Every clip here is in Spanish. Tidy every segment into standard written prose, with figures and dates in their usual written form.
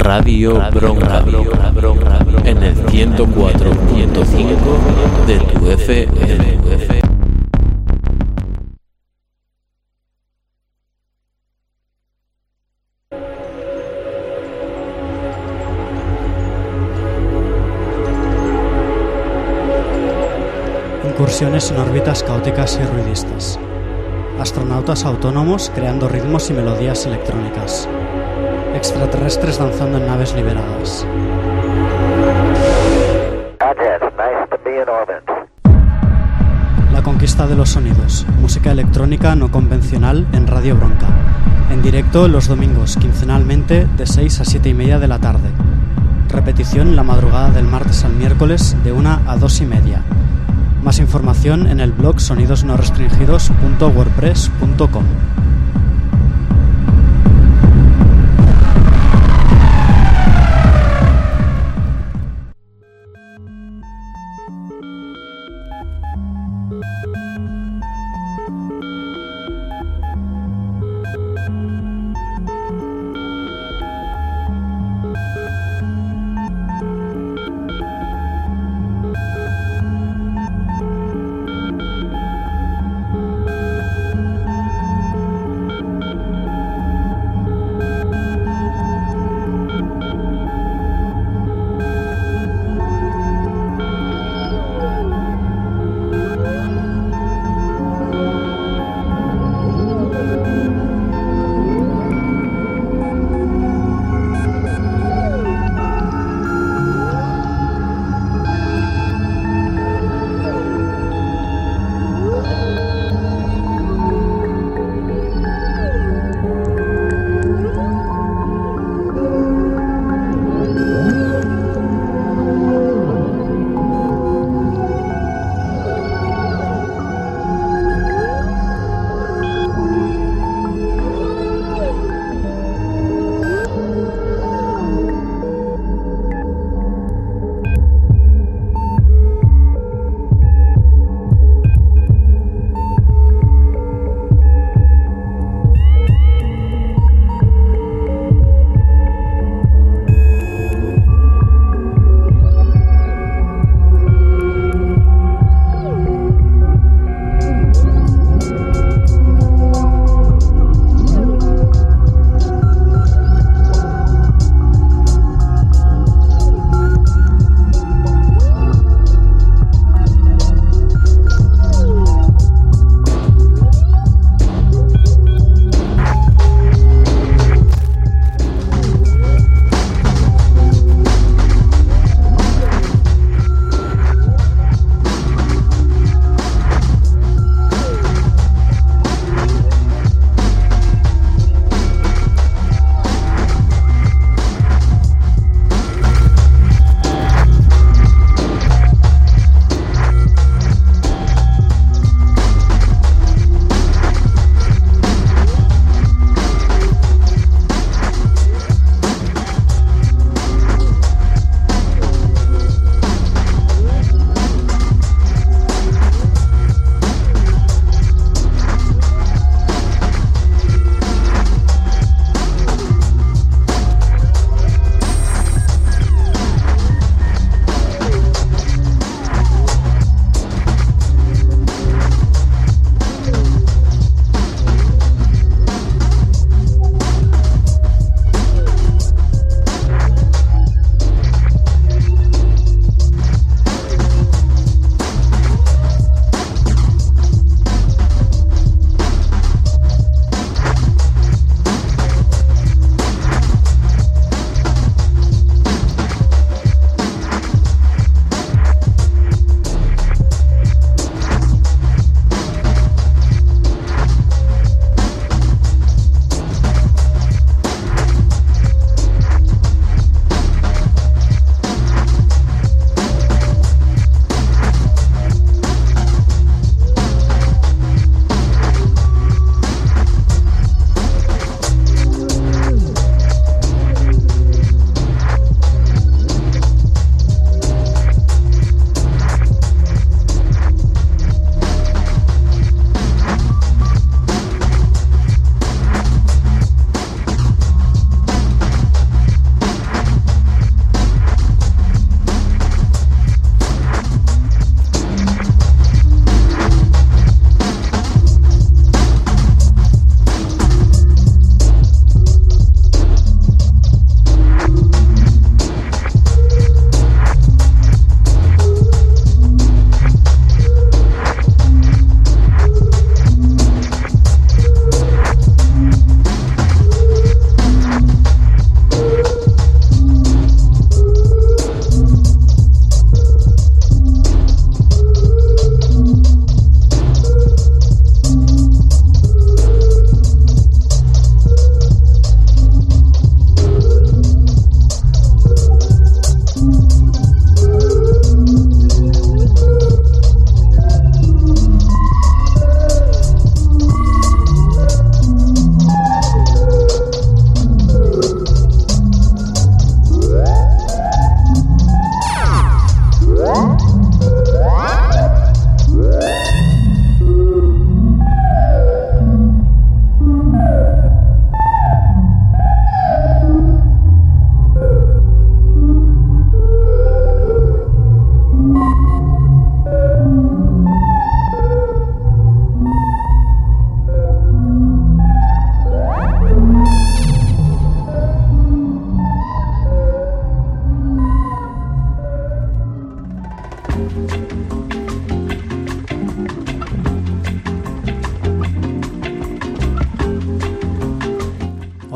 Radio Bronca en el 104.5 de tu FM. Incursiones en órbitas caóticas y ruidistas. Astronautas autónomos creando ritmos y melodías electrónicas. Extraterrestres danzando en naves liberadas. La conquista de los sonidos. Música electrónica no convencional en Radio Bronca. En directo los domingos, quincenalmente, de 6 a 7 y media de la tarde. Repetición la madrugada del martes al miércoles, de 1 a 2 y media. Más información en el blog sonidosnorestringidos.wordpress.com.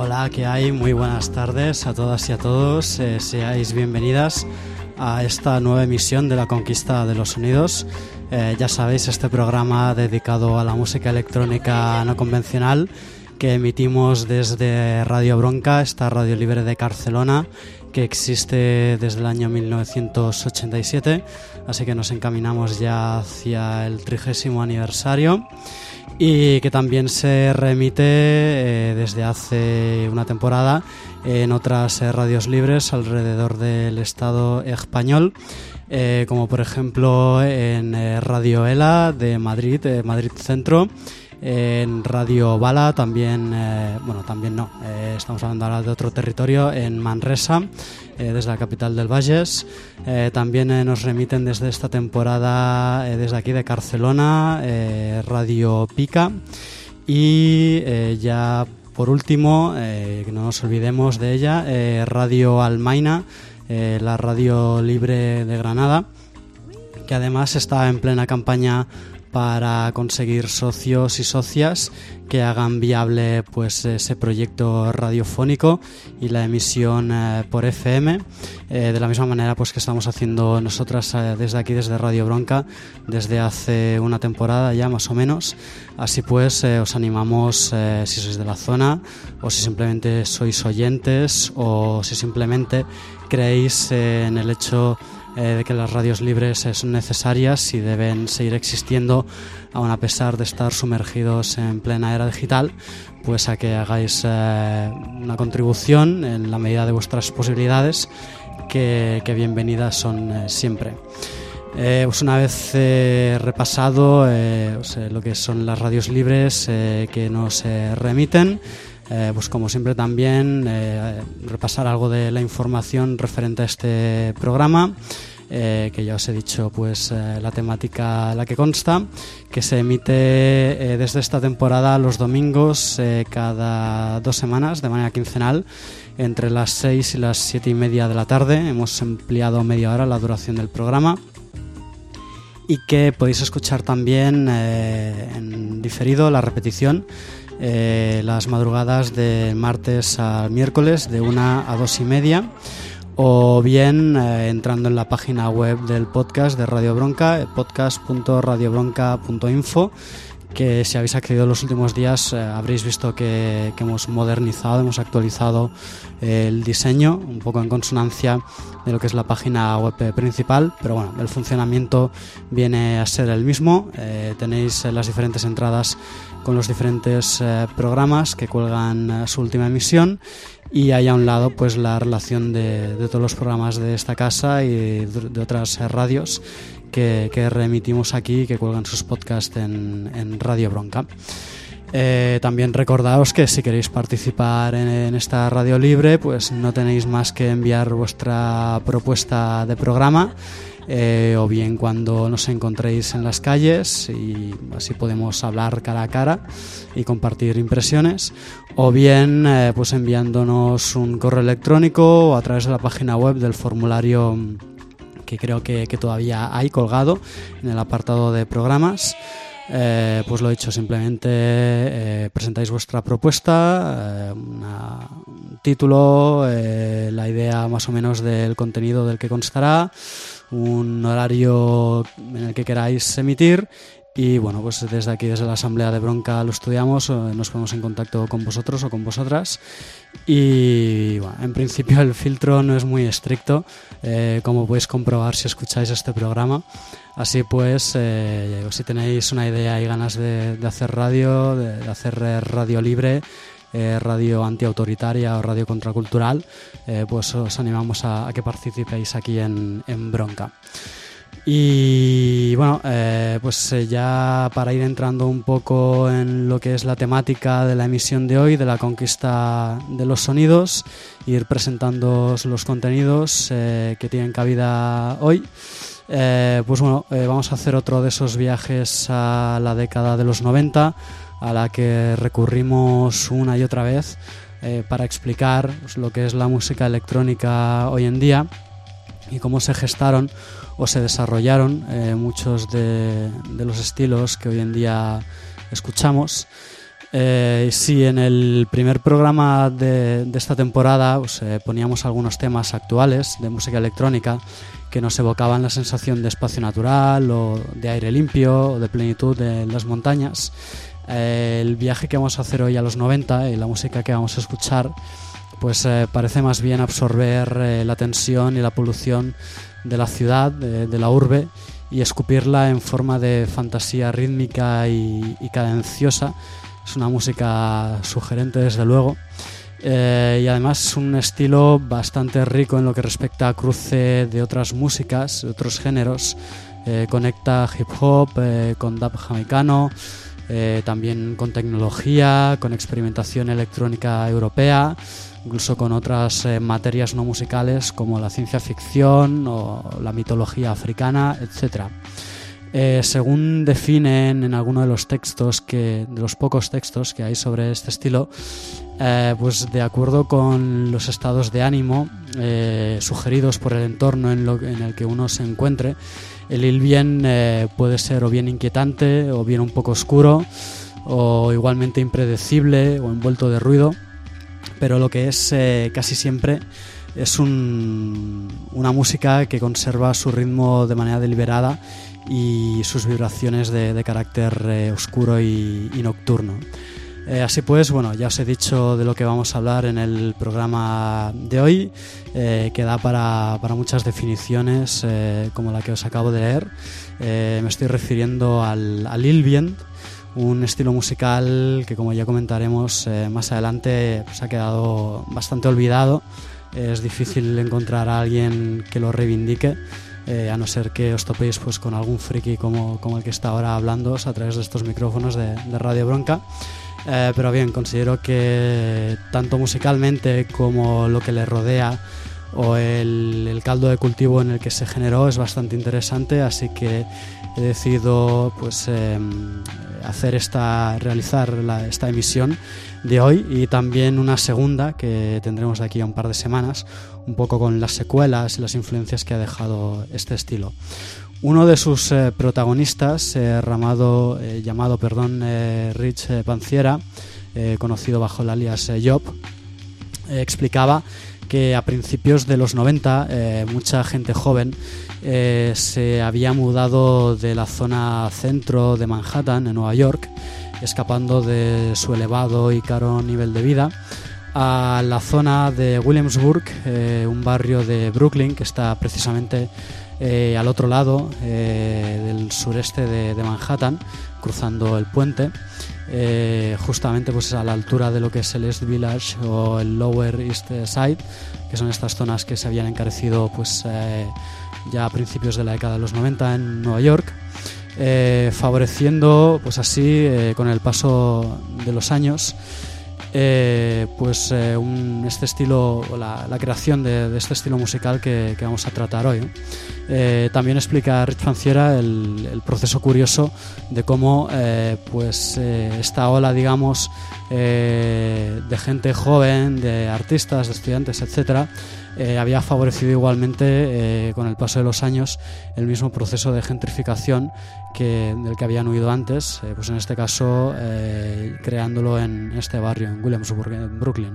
Hola, ¿qué hay? Muy buenas tardes a todas y a todos. Seáis bienvenidas a esta nueva emisión de La Conquista de los Sonidos. Ya sabéis, este programa dedicado a la música electrónica no convencional que emitimos desde Radio Bronca, esta radio libre de Barcelona, que existe desde el año 1987, así que nos encaminamos ya hacia el 30º aniversario, y que también se remite desde hace una temporada en otras radios libres alrededor del Estado español, como por ejemplo en Radio ELA de Madrid, Madrid Centro, en Radio Bala también, estamos hablando ahora de otro territorio, en Manresa, desde la capital del Bages. También nos remiten desde esta temporada desde aquí de Barcelona, Radio Pica, y ya por último, que no nos olvidemos de ella, Radio Almaina, la radio libre de Granada, que además está en plena campaña para conseguir socios y socias que hagan viable pues ese proyecto radiofónico y la emisión por FM, de la misma manera pues que estamos haciendo nosotras desde aquí, desde Radio Bronca, desde hace una temporada ya más o menos. Así pues os animamos, si sois de la zona o si simplemente sois oyentes o si simplemente creéis en el hecho de que las radios libres son necesarias y deben seguir existiendo aun a pesar de estar sumergidos en plena era digital, pues a que hagáis una contribución en la medida de vuestras posibilidades, que bienvenidas son siempre. Pues una vez repasado lo que son las radios libres que nos remiten, pues como siempre también repasar algo de la información referente a este programa, que ya os he dicho pues la temática a la que consta, que se emite desde esta temporada los domingos cada 2 semanas de manera quincenal entre las 6 y las 7 y media de la tarde. Hemos ampliado media hora la duración del programa, y que podéis escuchar también en diferido la repetición las madrugadas de martes al miércoles de 1 a 2 y media, o bien entrando en la página web del podcast de Radio Bronca, podcast.radiobronca.info, que si habéis accedido en los últimos días habréis visto que hemos modernizado, hemos actualizado el diseño un poco en consonancia de lo que es la página web principal, pero bueno, el funcionamiento viene a ser el mismo. Tenéis las diferentes entradas con los diferentes programas que cuelgan su última emisión, y hay a un lado pues la relación de todos los programas de esta casa y de otras radios que reemitimos aquí, que cuelgan sus podcasts en Radio Bronca. También recordaos que si queréis participar en esta radio libre, pues no tenéis más que enviar vuestra propuesta de programa, o bien cuando nos encontréis en las calles, y así podemos hablar cara a cara y compartir impresiones, o bien pues enviándonos un correo electrónico o a través de la página web del formulario que creo que todavía hay colgado en el apartado de programas. Pues lo dicho, simplemente presentáis vuestra propuesta, un título, la idea más o menos del contenido del que constará, un horario en el que queráis emitir, y bueno, pues desde aquí, desde la Asamblea de Bronca lo estudiamos, nos ponemos en contacto con vosotros o con vosotras, y bueno, en principio el filtro no es muy estricto, como podéis comprobar si escucháis este programa. Así pues, si tenéis una idea y ganas de hacer radio, de hacer radio libre, radio antiautoritaria o radio contracultural, pues os animamos a que participéis aquí en Bronca. Y bueno, pues ya para ir entrando un poco en lo que es la temática de la emisión de hoy, de la conquista de los sonidos, ir presentándoos los contenidos que tienen cabida hoy. Pues bueno, vamos a hacer otro de esos viajes a la década de los 90, a la que recurrimos una y otra vez para explicar pues, lo que es la música electrónica hoy en día y cómo se gestaron o se desarrollaron muchos de los estilos que hoy en día escuchamos. Sí, en el primer programa de esta temporada pues, poníamos algunos temas actuales de música electrónica que nos evocaban la sensación de espacio natural o de aire limpio o de plenitud en las montañas. El viaje que vamos a hacer hoy a los 90 y la música que vamos a escuchar pues parece más bien absorber la tensión y la polución de la ciudad, de la urbe, y escupirla en forma de fantasía rítmica y cadenciosa. Es una música sugerente, desde luego, y además es un estilo bastante rico en lo que respecta a cruce de otras músicas, de otros géneros. Conecta hip hop con dub jamaicano, también con tecnología, con experimentación electrónica europea, incluso con otras materias no musicales como la ciencia ficción o la mitología africana, etcétera. Según definen en alguno de los textos de los pocos textos que hay sobre este estilo, pues de acuerdo con los estados de ánimo sugeridos por el entorno en el que uno se encuentre, el Ilbien puede ser o bien inquietante o bien un poco oscuro o igualmente impredecible o envuelto de ruido, pero lo que es casi siempre es una música que conserva su ritmo de manera deliberada y sus vibraciones de carácter oscuro y nocturno. Así pues, bueno, ya os he dicho de lo que vamos a hablar en el programa de hoy, que da para muchas definiciones como la que os acabo de leer. Me estoy refiriendo al Ilbien, un estilo musical que, como ya comentaremos más adelante, pues ha quedado bastante olvidado. Es difícil encontrar a alguien que lo reivindique, a no ser que os topéis pues con algún friki como el que está ahora hablándoos a través de estos micrófonos de Radio Bronca. Pero bien, considero que tanto musicalmente como lo que le rodea o el caldo de cultivo en el que se generó es bastante interesante, así que he decidido pues realizar esta emisión de hoy y también una segunda que tendremos de aquí a un par de semanas, un poco con las secuelas y las influencias que ha dejado este estilo. Uno de sus protagonistas, llamado Rich Panciera, conocido bajo el alias Job, explicaba que a principios de los 90 mucha gente joven se había mudado de la zona centro de Manhattan, en Nueva York, escapando de su elevado y caro nivel de vida, a la zona de Williamsburg, un barrio de Brooklyn que está precisamente al otro lado del sureste de Manhattan, cruzando el puente, justamente pues a la altura de lo que es el East Village o el Lower East Side, que son estas zonas que se habían encarecido pues ya a principios de la década de los 90 en Nueva York, favoreciendo pues así con el paso de los años este estilo, la creación de este estilo musical que vamos a tratar hoy, ¿no? También explica Rich Panciera el proceso curioso de cómo esta ola, digamos, de gente joven, de artistas, de estudiantes, etcétera, había favorecido igualmente con el paso de los años el mismo proceso de gentrificación del que habían huido antes, pues en este caso creándolo en este barrio, en Williamsburg, en Brooklyn.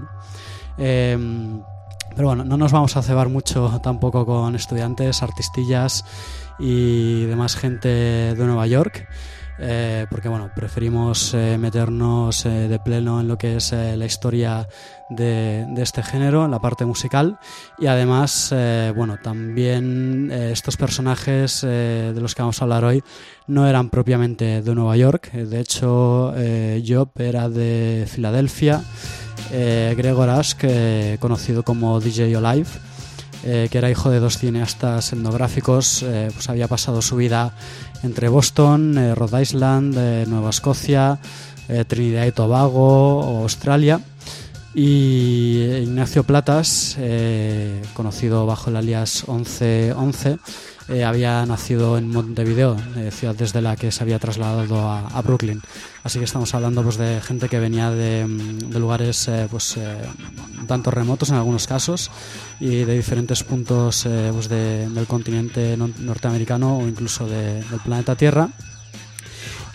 Pero bueno, no nos vamos a cebar mucho tampoco con estudiantes, artistillas y demás gente de Nueva York, porque bueno, preferimos meternos de pleno en lo que es la historia de este género, en la parte musical, y además también estos personajes de los que vamos a hablar hoy no eran propiamente de Nueva York. De hecho, Job era de Filadelfia. Gregor Ask, conocido como DJ Olive, que era hijo de dos cineastas etnográficos, pues había pasado su vida entre Boston, Rhode Island, Nueva Escocia, Trinidad y Tobago, Australia. Y Ignacio Platas, conocido bajo el alias 1111, había nacido en Montevideo, ciudad desde la que se había trasladado a Brooklyn. Así que estamos hablando pues de gente que venía de lugares un tanto remotos en algunos casos y de diferentes puntos del continente norteamericano o incluso del planeta Tierra.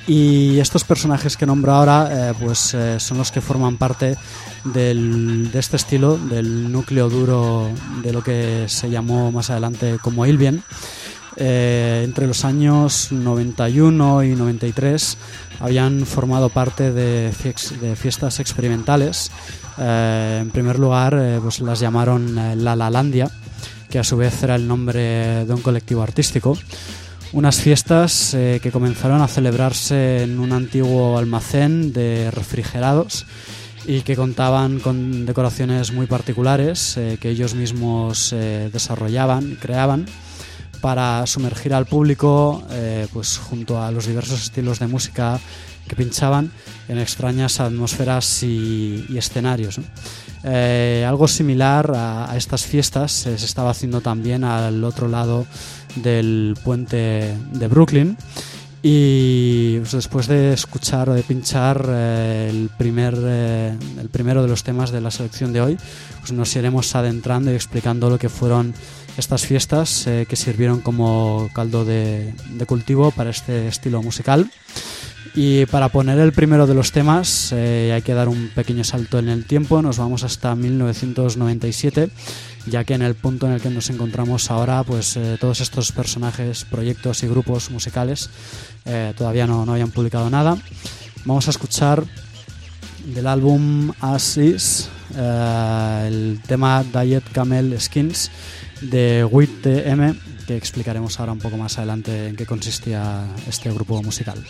Y estos personajes que nombro ahora son los que forman parte de este estilo, del núcleo duro de lo que se llamó más adelante como Ilvien. Entre los años 91 y 93 habían formado parte de fiestas experimentales. En primer lugar, las llamaron La Lalandia, que a su vez era el nombre de un colectivo artístico. Unas fiestas que comenzaron a celebrarse en un antiguo almacén de refrigerados y que contaban con decoraciones muy particulares que ellos mismos desarrollaban y creaban para sumergir al público junto a los diversos estilos de música que pinchaban en extrañas atmósferas y escenarios, ¿no? Algo similar a estas fiestas se estaba haciendo también al otro lado del puente de Brooklyn. Y después de escuchar o de pinchar el primero de los temas de la selección de hoy, nos iremos adentrando y explicando lo que fueron estas fiestas que sirvieron como caldo de cultivo para este estilo musical. Y para poner el primero de los temas hay que dar un pequeño salto en el tiempo. Nos vamos hasta 1997, ya que en el punto en el que nos encontramos ahora, todos estos personajes, proyectos y grupos musicales todavía no habían publicado nada. Vamos a escuchar del álbum As Is el tema Diet Camel Skins de WIT TM, que explicaremos ahora un poco más adelante en qué consistía este grupo musical.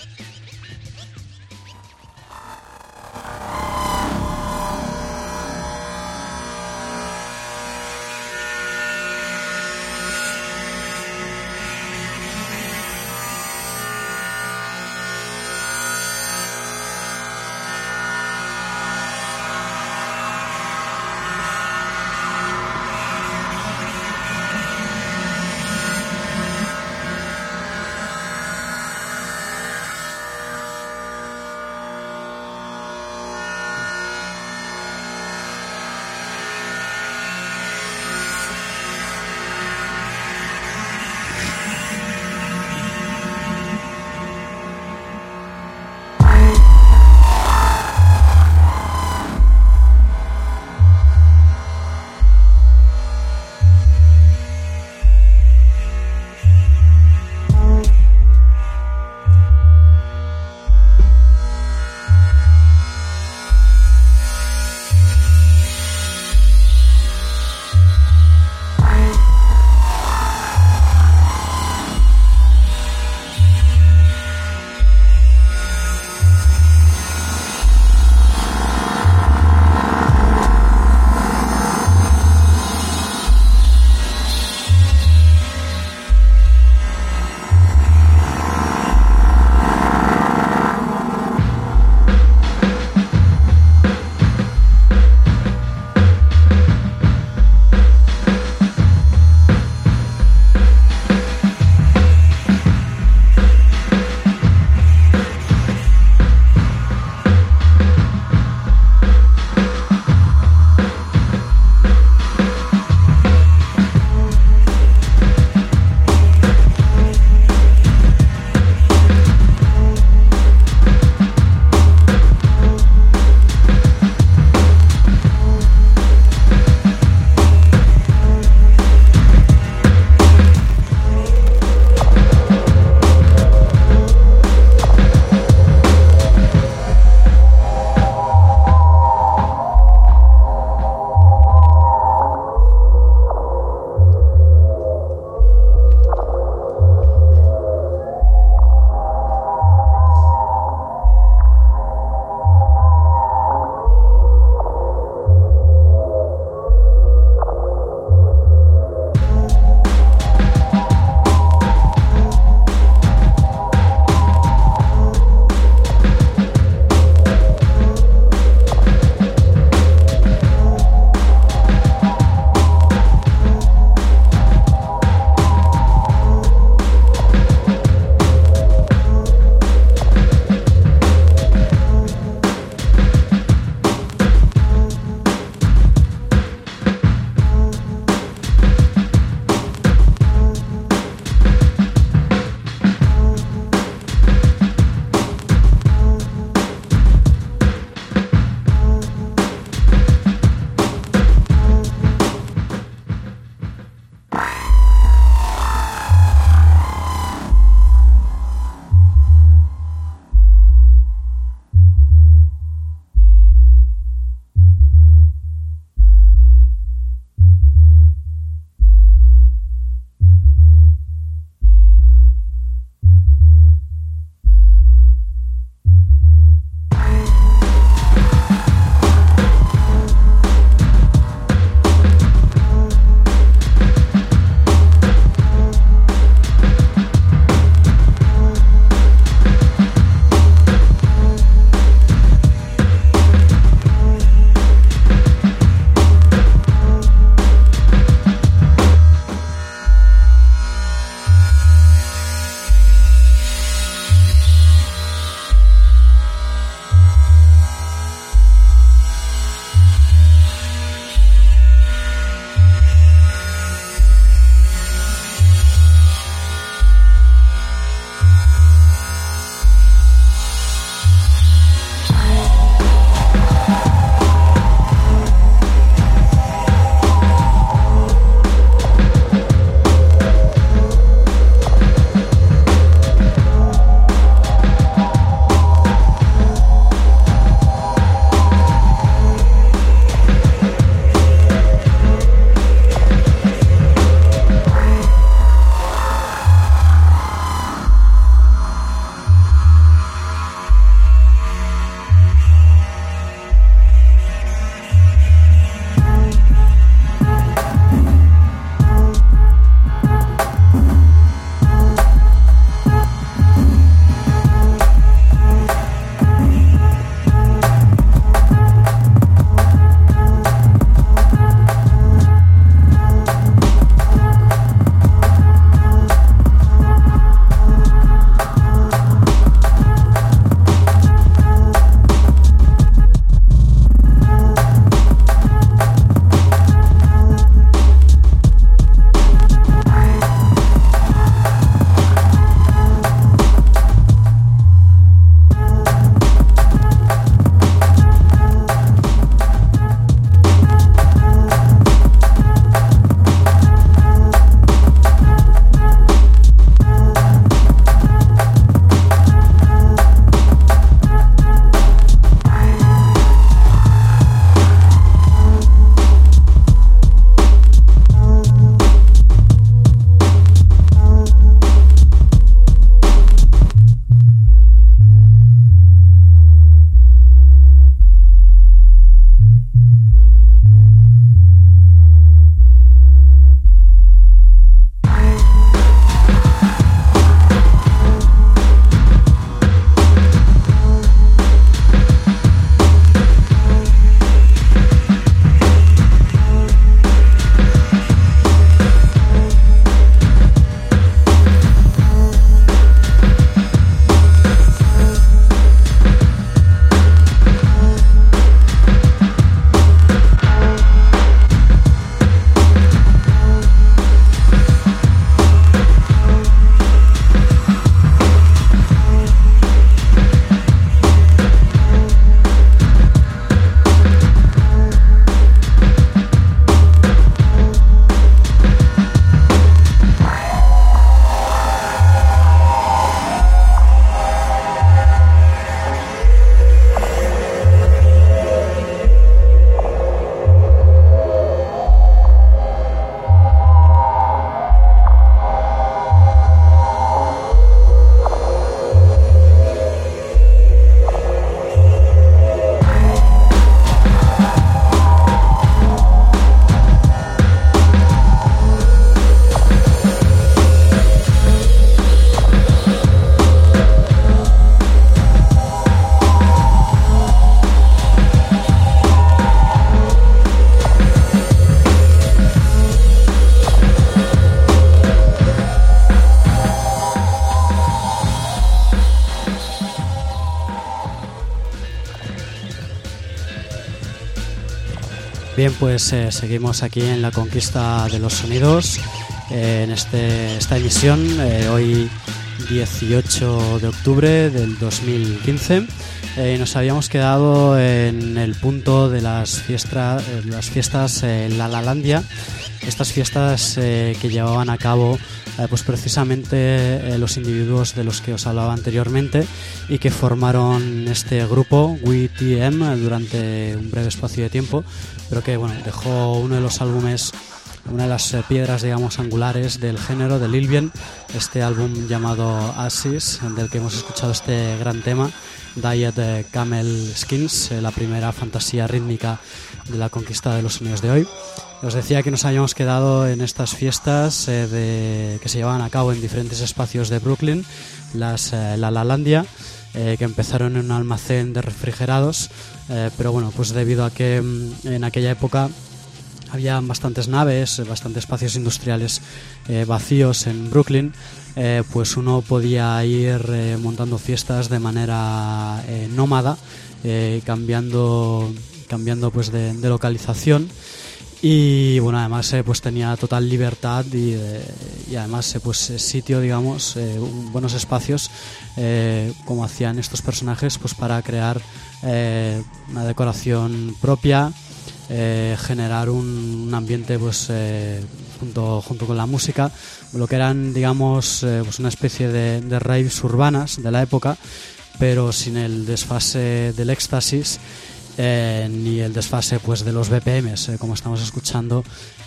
Bien, pues seguimos aquí en la conquista de los sonidos, en esta emisión, hoy 18 de octubre del 2015. Nos habíamos quedado en el punto de las fiestas en La Lalandia, estas fiestas que llevaban a cabo pues precisamente los individuos de los que os hablaba anteriormente y que formaron este grupo WeTM durante un breve espacio de tiempo, pero que bueno, dejó uno de los álbumes, una de las piedras, digamos, angulares del género, de Lil Bien, este álbum llamado Ashes, del que hemos escuchado este gran tema, Diet Camel Skins, la primera fantasía rítmica de la conquista de los sonidos de hoy. Os decía que nos habíamos quedado en estas fiestas que se llevaban a cabo en diferentes espacios de Brooklyn, La Lalandia, que empezaron en un almacén de refrigerados, pero bueno, pues debido a que en aquella época había bastantes naves, bastantes espacios industriales vacíos en Brooklyn, pues uno podía ir montando fiestas de manera nómada, cambiando pues de localización. Y bueno, además pues tenía total libertad y además pues sitio, digamos, buenos espacios, como hacían estos personajes, pues para crear una decoración propia, generar un ambiente pues junto con la música, lo que eran, digamos, pues una especie de raves urbanas de la época, pero sin el desfase del éxtasis, ni el desfase pues de los BPMs, como estamos escuchando.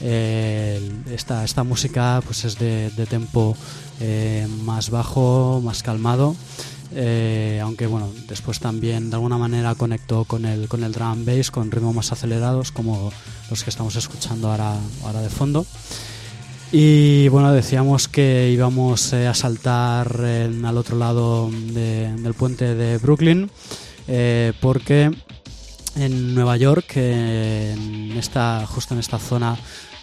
Esta música pues es de tempo más bajo, más calmado, aunque bueno, después también de alguna manera conectó con el drum and bass, con ritmos más acelerados como los que estamos escuchando ahora de fondo. Y bueno, decíamos que íbamos a saltar al otro lado del puente de Brooklyn, porque en Nueva York, justo en esta zona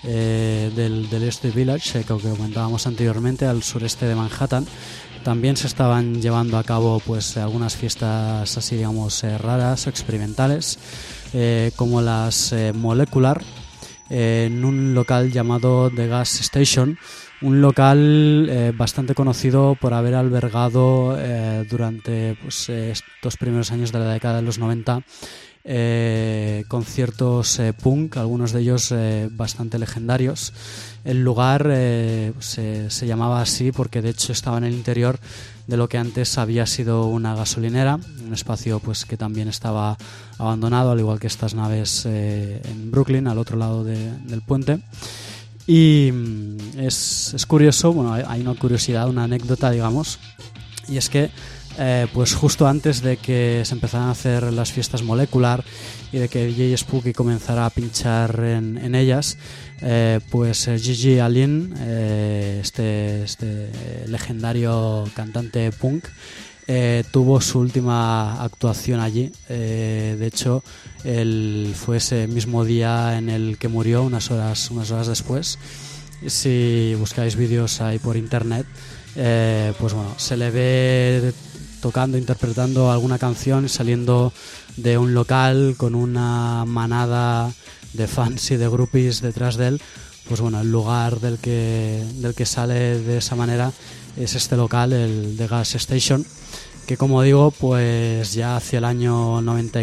del East Village, que comentábamos anteriormente, al sureste de Manhattan, también se estaban llevando a cabo pues algunas fiestas así, digamos, raras, experimentales, como las Molecular, en un local llamado The Gas Station, un local bastante conocido por haber albergado durante pues, estos primeros años de la década de los 90 conciertos punk, algunos de ellos bastante legendarios. El lugar se llamaba así porque de hecho estaba en el interior de lo que antes había sido una gasolinera, un espacio pues que también estaba abandonado, al igual que estas naves en Brooklyn, al otro lado del puente. Y es curioso, bueno, hay una curiosidad, una anécdota, digamos, y es que pues justo antes de que se empezaran a hacer las fiestas Molecular y de que DJ Spooky comenzara a pinchar en ellas, pues Gigi Allin, este legendario cantante punk, tuvo su última actuación allí. De hecho, fue ese mismo día en el que murió, unas horas después. Si buscáis vídeos ahí por internet, pues bueno, se le ve tocando, interpretando alguna canción, saliendo de un local con una manada de fans y de groupies detrás de él. Pues bueno, el lugar del que sale de esa manera es este local, el The Gas Station, que como digo, pues ya hacia el año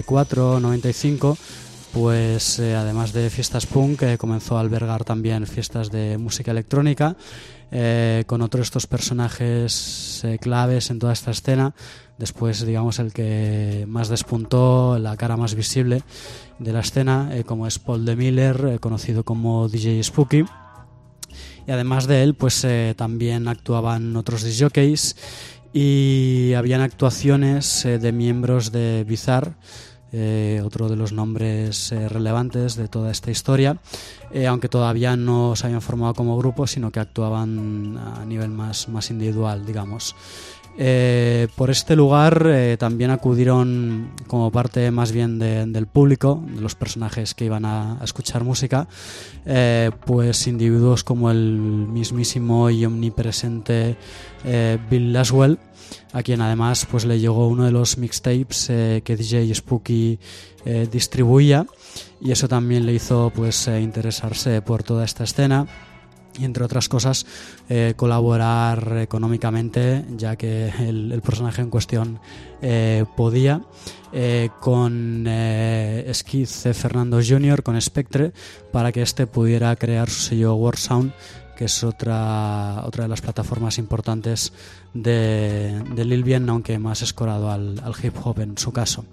94-95, pues además de fiestas punk, comenzó a albergar también fiestas de música electrónica, con otros de estos personajes claves en toda esta escena. Después, digamos, el que más despuntó, la cara más visible de la escena, como es Paul de Miller, conocido como DJ Spooky. Y además de él, pues también actuaban otros discjockeys y habían actuaciones de miembros de Bizarre, otro de los nombres relevantes de toda esta historia, aunque todavía no se habían formado como grupo, sino que actuaban a nivel más individual, digamos. Por este lugar también acudieron, como parte más bien del público, de los personajes que iban a escuchar música, pues individuos como el mismísimo y omnipresente Bill Laswell, a quien además pues le llegó uno de los mixtapes que DJ Spooky distribuía, y eso también le hizo pues interesarse por toda esta escena y, entre otras cosas, colaborar económicamente, ya que el personaje en cuestión podía, con Skid Fernando Jr., con Spectre, para que este pudiera crear su sello Warsound, que es otra de las plataformas importantes de Lil Bien, aunque más escorado al hip hop en su caso.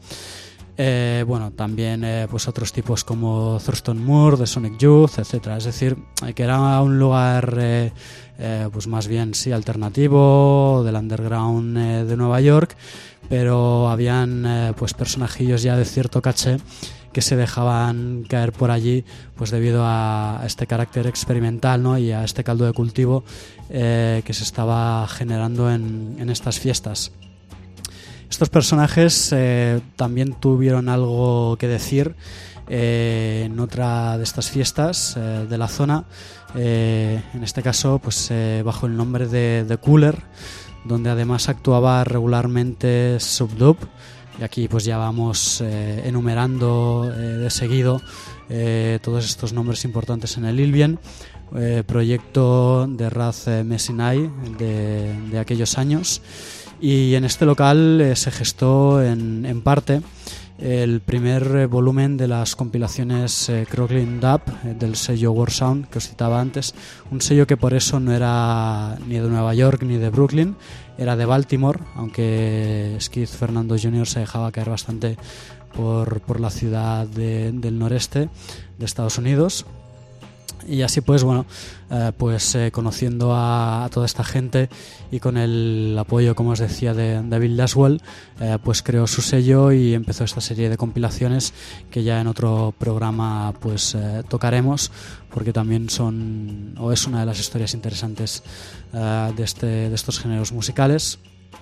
También pues otros tipos como Thurston Moore, de Sonic Youth, etcétera. Es decir, que era un lugar pues más bien sí alternativo, del underground de Nueva York, pero habían pues personajillos ya de cierto caché que se dejaban caer por allí pues debido a este carácter experimental, ¿no? Y a este caldo de cultivo que se estaba generando en estas fiestas. Estos personajes también tuvieron algo que decir en otra de estas fiestas de la zona, en este caso pues bajo el nombre de The Cooler, donde además actuaba regularmente Subdub, y aquí pues ya vamos enumerando de seguido todos estos nombres importantes en el Lil Bien, proyecto de Raz Messinai de aquellos años. Y en este local se gestó en parte el primer volumen de las compilaciones Crooklyn Dub del sello Warsound que os citaba antes, un sello que por eso no era ni de Nueva York ni de Brooklyn, era de Baltimore, aunque Skid Fernando Jr. se dejaba caer bastante por la ciudad del noreste de Estados Unidos. Y así pues conociendo a toda esta gente y con el apoyo, como os decía, de Bill Laswell, pues creó su sello y empezó esta serie de compilaciones que ya en otro programa pues tocaremos, porque también es una de las historias interesantes de estos géneros musicales.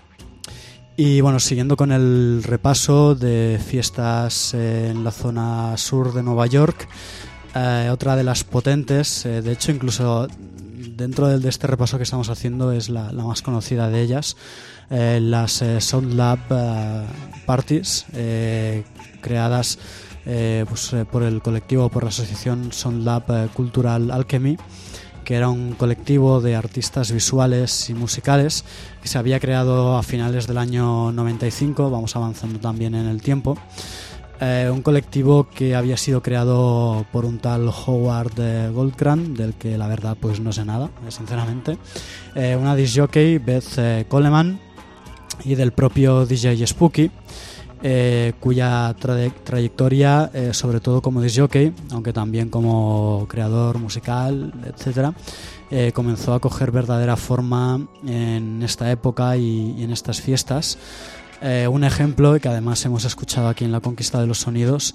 Y bueno, siguiendo con el repaso de fiestas en la zona sur de Nueva York, otra de las potentes, de hecho incluso dentro de este repaso que estamos haciendo es la más conocida de ellas, las Sound Lab Parties, creadas por el colectivo, por la asociación Sound Lab Cultural Alchemy, que era un colectivo de artistas visuales y musicales que se había creado a finales del año 95, vamos avanzando también en el tiempo. Un colectivo que había sido creado por un tal Howard Goldcrant, del que la verdad pues no sé nada, sinceramente, una disc jockey, Beth Coleman, y del propio DJ Spooky, cuya trayectoria, sobre todo como disc jockey, aunque también como creador musical, etcétera, comenzó a coger verdadera forma en esta época y en estas fiestas. Un ejemplo que además hemos escuchado aquí en La Conquista de los Sonidos,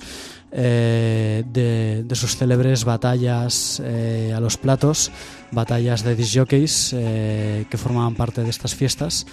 de sus célebres batallas a los platos, batallas de disc jockeys que formaban parte de estas fiestas.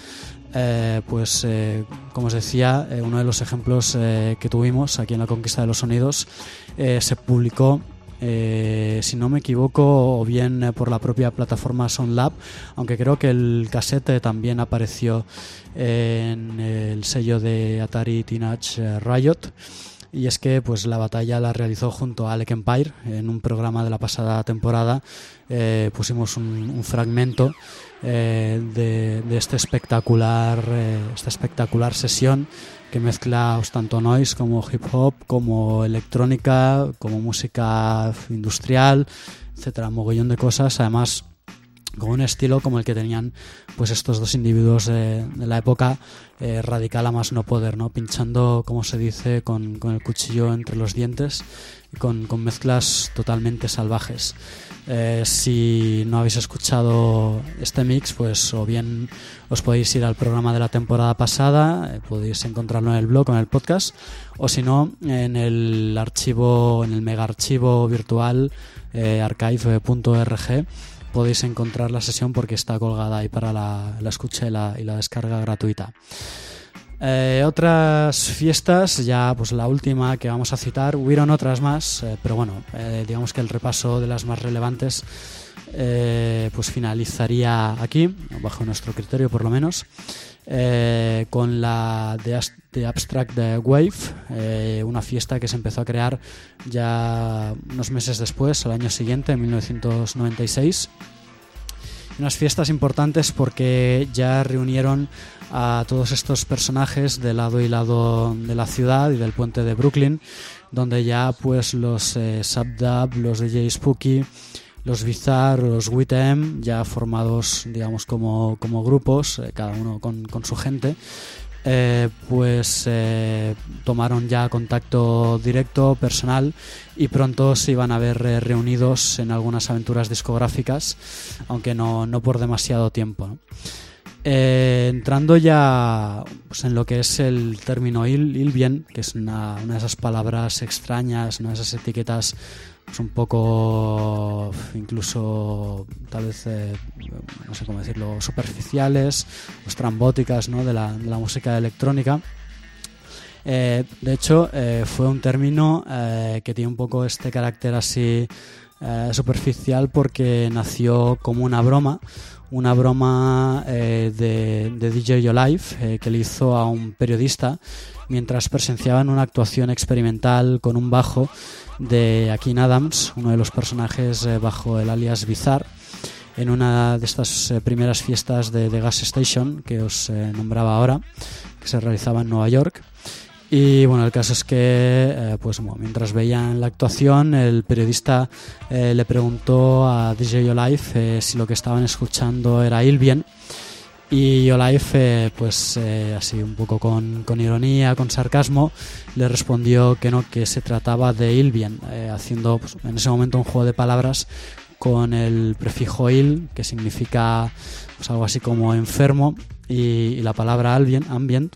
Como os decía, uno de los ejemplos que tuvimos aquí en La Conquista de los Sonidos se publicó, si no me equivoco, o bien por la propia plataforma SoundLab, aunque creo que el cassette también apareció en el sello de Atari Teenage Riot. Y es que pues la batalla la realizó junto a Alec Empire. En un programa de la pasada temporada pusimos un fragmento de esta espectacular sesión que mezcla tanto noise como hip hop, como electrónica, como música industrial, etcétera, mogollón de cosas, además con un estilo como el que tenían pues estos dos individuos de la época, radical a más no poder, ¿no? Pinchando, como se dice, con el cuchillo entre los dientes, y con mezclas totalmente salvajes. Si no habéis escuchado este mix, pues o bien os podéis ir al programa de la temporada pasada, podéis encontrarlo en el blog o en el podcast, o si no en el archivo, en el mega archivo virtual archive.org podéis encontrar la sesión porque está colgada ahí para la escucha y la descarga gratuita. Otras fiestas, ya pues la última que vamos a citar, hubieron otras más, pero bueno, digamos que el repaso de las más relevantes pues finalizaría aquí, bajo nuestro criterio por lo menos, con la de Abstract Wave, una fiesta que se empezó a crear ya unos meses después, al año siguiente, en 1996. Unas fiestas importantes porque ya reunieron a todos estos personajes de lado y lado de la ciudad y del puente de Brooklyn, donde ya pues los Subdub, los DJ Spooky, los Bizarre, los WTM, ya formados digamos como grupos, cada uno con su gente, tomaron ya contacto directo, personal, y pronto se iban a ver reunidos en algunas aventuras discográficas, aunque no por demasiado tiempo, ¿no? Entrando ya pues, en lo que es el término Ilvien, que es una de esas palabras extrañas, una de esas etiquetas pues, un poco incluso tal vez no sé cómo decirlo, superficiales o estrambóticas, ¿no? de la música electrónica. De hecho fue un término que tiene un poco este carácter así superficial porque nació como una broma de DJ Olive que le hizo a un periodista mientras presenciaban una actuación experimental con un bajo de Akin Adams, uno de los personajes bajo el alias Bizarre, en una de estas primeras fiestas de Gas Station que os nombraba ahora, que se realizaba en Nueva York. Y bueno, el caso es que mientras veían la actuación, el periodista le preguntó a DJ Olive si lo que estaban escuchando era Ilvien, y Olive así un poco con ironía, con sarcasmo, le respondió que no, que se trataba de Ilvien, haciendo pues, en ese momento un juego de palabras con el prefijo il, que significa pues, algo así como enfermo, y la palabra ambient.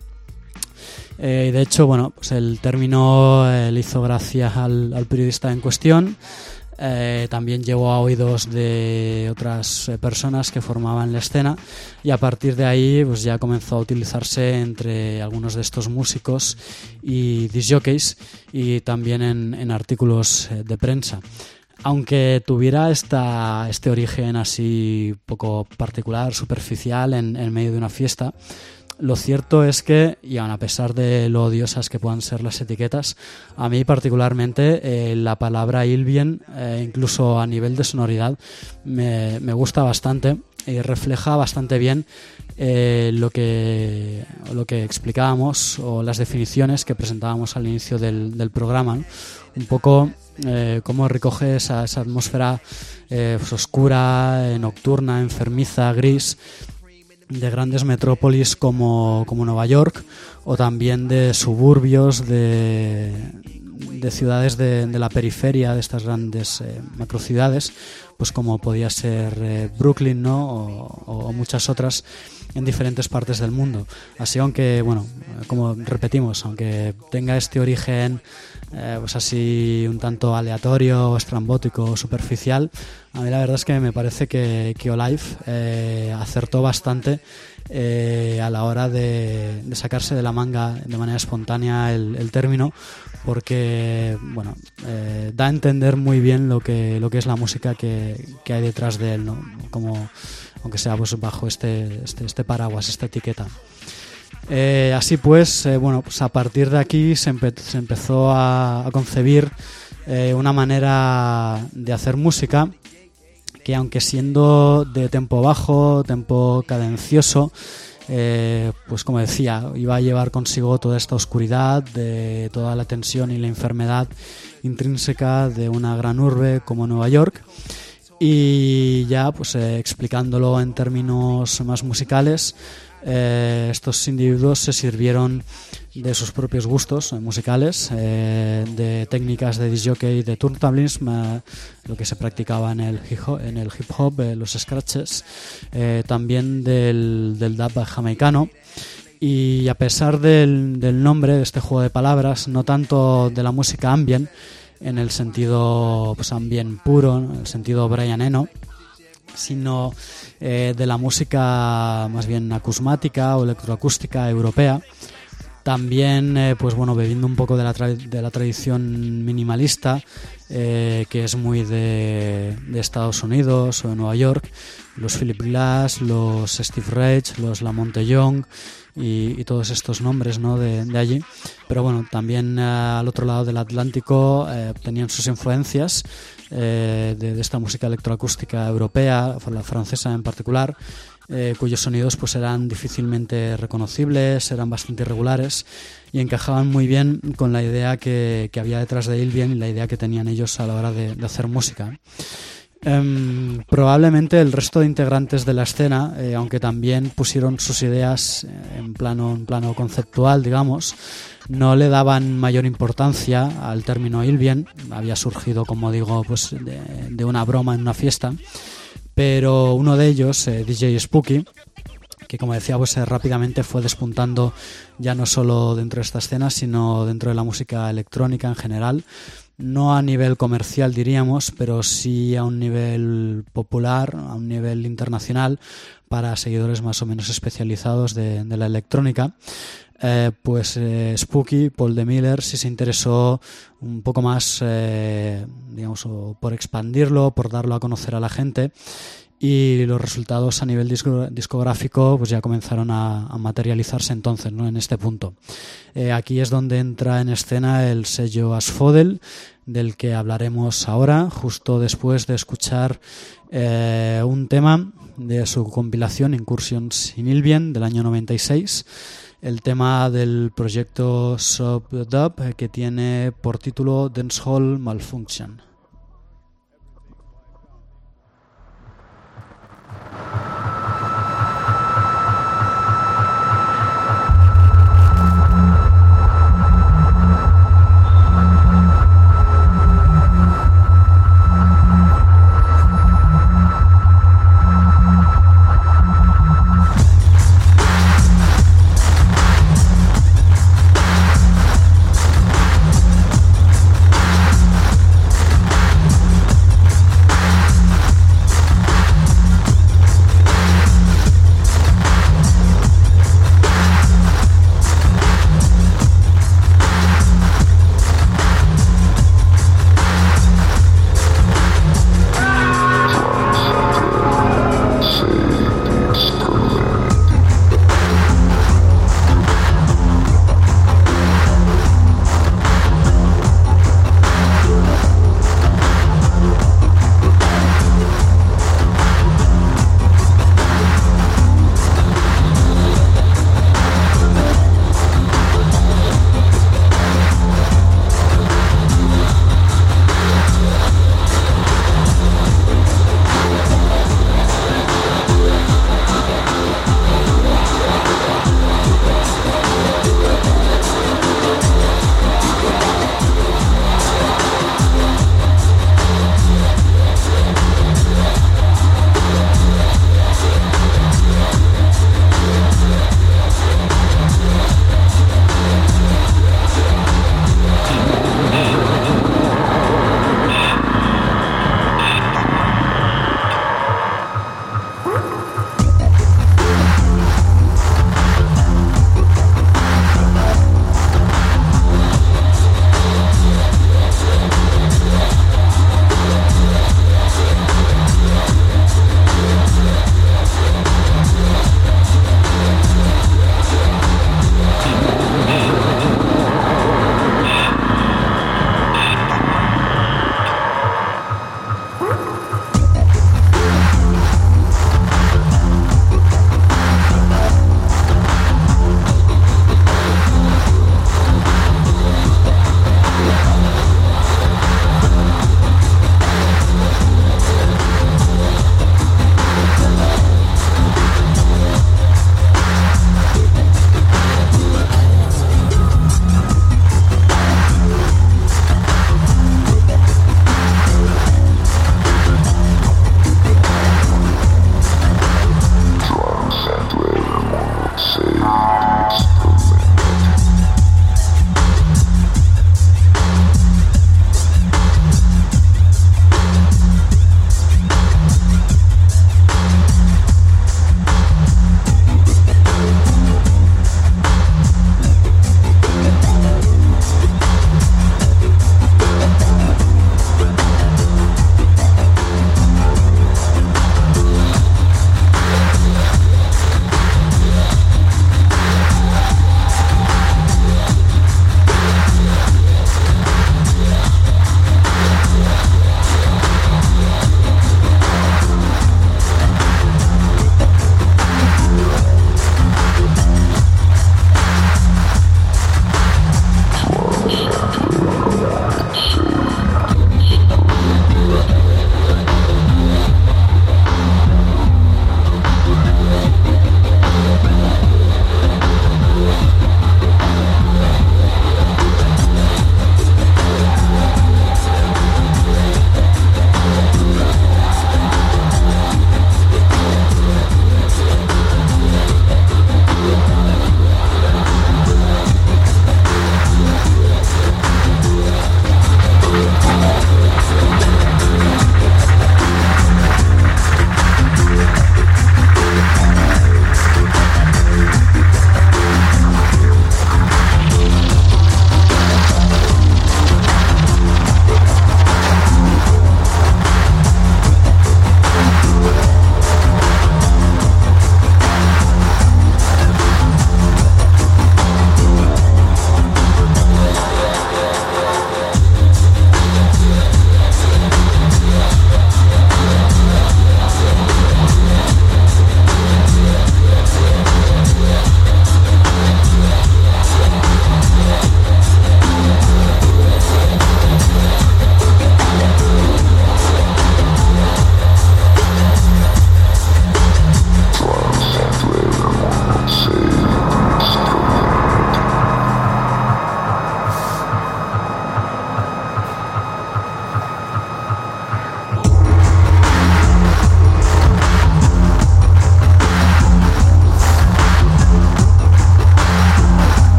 De hecho, pues el término le hizo gracia al periodista en cuestión. También llegó a oídos de otras personas que formaban la escena, y a partir de ahí pues ya comenzó a utilizarse entre algunos de estos músicos y discjockeys, y también en artículos de prensa. Aunque tuviera este origen así poco particular, superficial, en medio de una fiesta, lo cierto es que, y aun a pesar de lo odiosas que puedan ser las etiquetas, a mí particularmente la palabra Ilvien, incluso a nivel de sonoridad, me gusta bastante y refleja bastante bien lo que explicábamos, o las definiciones que presentábamos al inicio del programa, ¿no? Un poco cómo recoge esa atmósfera pues oscura, nocturna, enfermiza, gris, de grandes metrópolis como Nueva York, o también de suburbios de ciudades de la periferia de estas grandes macrociudades, pues como podía ser Brooklyn, ¿no? o muchas otras en diferentes partes del mundo. Así, aunque como repetimos, aunque tenga este origen pues así un tanto aleatorio, estrambótico, superficial, a mí la verdad es que me parece que Olive acertó bastante a la hora de sacarse de la manga de manera espontánea el término, porque da a entender muy bien lo que es la música que hay detrás de él, ¿no? Como, aunque sea pues bajo este paraguas, esta etiqueta. Así pues, a partir de aquí se empezó a concebir una manera de hacer música que, aunque siendo de tempo bajo, tempo cadencioso, pues como decía, iba a llevar consigo toda esta oscuridad, de toda la tensión y la enfermedad intrínseca de una gran urbe como Nueva York. Y ya pues explicándolo en términos más musicales, estos individuos se sirvieron de sus propios gustos musicales, de técnicas de disc-jockey, de turntablism, lo que se practicaba en el hip hop, los scratches, también del dub jamaicano. Y a pesar del nombre de este juego de palabras, no tanto de la música ambient, en el sentido pues ambient puro, en el sentido Brian Eno, sino de la música más bien acusmática o electroacústica europea, También, pues bueno, bebiendo un poco de la tradición minimalista, que es muy de Estados Unidos o de Nueva York, los Philip Glass, los Steve Reich, los Lamont Young y todos estos nombres, ¿no?, de allí. Pero bueno, también al otro lado del Atlántico tenían sus influencias de esta música electroacústica europea, la francesa en particular, cuyos sonidos pues eran difícilmente reconocibles, eran bastante irregulares y encajaban muy bien con la idea que había detrás de Illviend y la idea que tenían ellos a la hora de hacer música. Probablemente el resto de integrantes de la escena, aunque también pusieron sus ideas en plano conceptual, digamos, no le daban mayor importancia al término Illviend. Había surgido, como digo, pues de una broma en una fiesta. Pero uno de ellos, DJ Spooky, que como decía, pues rápidamente fue despuntando ya no solo dentro de esta escena, sino dentro de la música electrónica en general, no a nivel comercial diríamos, pero sí a un nivel popular, a un nivel internacional, para seguidores más o menos especializados de la electrónica. Spooky, Paul de Miller, sí se interesó un poco más, digamos, por expandirlo, por darlo a conocer a la gente, y los resultados a nivel discográfico pues ya comenzaron a materializarse entonces, ¿no?, en este punto. Aquí es donde entra en escena el sello Asphodel, del que hablaremos ahora, justo después de escuchar un tema de su compilación Incursions in Illviend del año 96, el tema del proyecto Subdub, que tiene por título Dancehall Malfunction.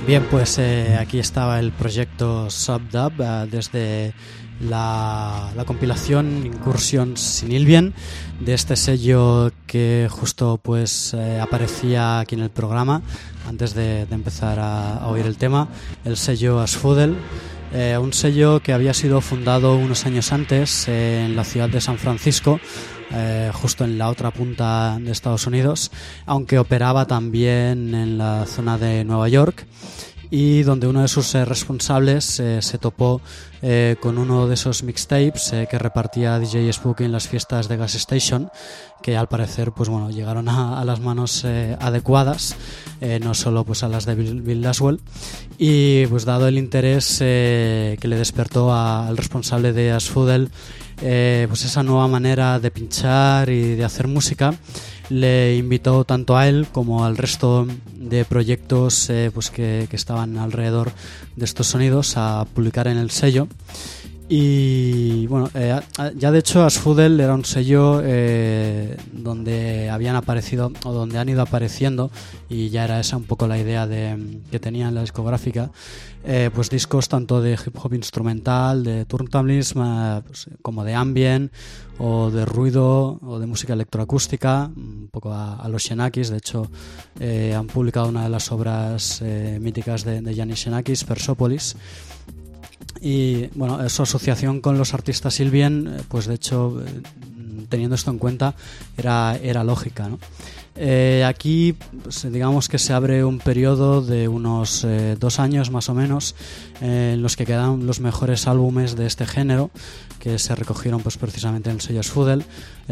Bien, pues aquí estaba el proyecto Subdub desde la compilación Incursions sin Ilvien, de este sello que justo pues aparecía aquí en el programa antes de empezar a oír el tema, el sello Asphodel. Un sello que había sido fundado unos años antes en la ciudad de San Francisco, justo en la otra punta de Estados Unidos, aunque operaba también en la zona de Nueva York, y donde uno de sus responsables se topó con uno de esos mixtapes que repartía DJ Spooky en las fiestas de Gas Station, que al parecer pues bueno, llegaron a las manos adecuadas, no solo pues a las de Bill Laswell, y pues dado el interés que le despertó al responsable de Asphodel pues esa nueva manera de pinchar y de hacer música, le invitó tanto a él como al resto de proyectos pues que estaban alrededor de estos sonidos a publicar en el sello. Y bueno, ya de hecho Asphodel era un sello donde habían aparecido o donde han ido apareciendo, y ya era esa un poco la idea que tenía en la discográfica, pues discos tanto de hip hop instrumental, de turntablism, pues, como de ambient o de ruido o de música electroacústica, un poco a los Xenakis. De hecho han publicado una de las obras míticas de Giannis Xenakis, Persepolis. Y bueno, su asociación con los artistas Ilvien, pues de hecho, teniendo esto en cuenta, era lógica, ¿no? Aquí pues, digamos que se abre un periodo de unos 2 años más o menos, en los que quedan los mejores álbumes de este género, que se recogieron pues precisamente en el sello Asphodel.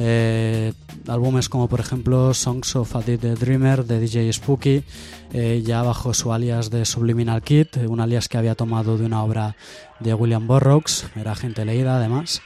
Álbumes como por ejemplo Songs of a Dead Dreamer de DJ Spooky, ya bajo su alias de Subliminal Kid, un alias que había tomado de una obra de William Burroughs, era gente leída además.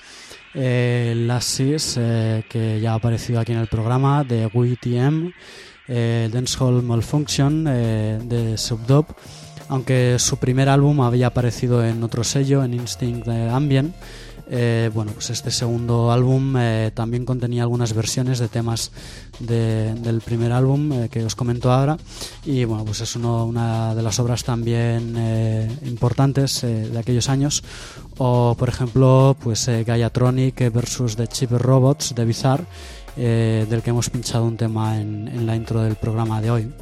Lassis, que ya ha aparecido aquí en el programa, de WTM, Dancehall Malfunction de Subdub, aunque su primer álbum había aparecido en otro sello, en Instinct Ambient. Bueno, pues este segundo álbum también contenía algunas versiones de temas del primer álbum que os comento ahora, y bueno, pues es una de las obras también importantes de aquellos años. O por ejemplo pues Gaiatronic versus The Cheap Robots de Bizarre, del que hemos pinchado un tema en la intro del programa de hoy.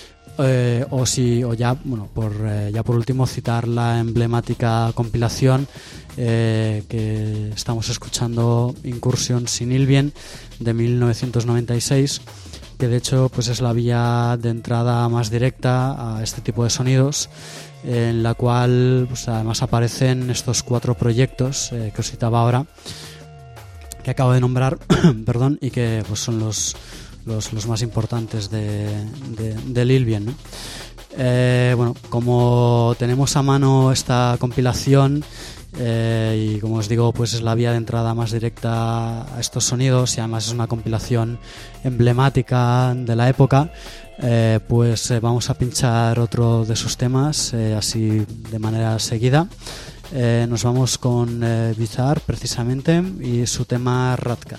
Ya por último citar la emblemática compilación que estamos escuchando, Incursions sin Ilvien, de 1996, que de hecho pues es la vía de entrada más directa a este tipo de sonidos, en la cual pues además aparecen estos 4 proyectos que os citaba ahora, que acabo de nombrar perdón, y que pues son los más importantes del Ilvien, ¿no? Bueno, como tenemos a mano esta compilación, y como os digo, pues es la vía de entrada más directa a estos sonidos, y además es una compilación emblemática de la época, pues vamos a pinchar otro de sus temas así de manera seguida. Nos vamos con Bizarre precisamente, y su tema Radka.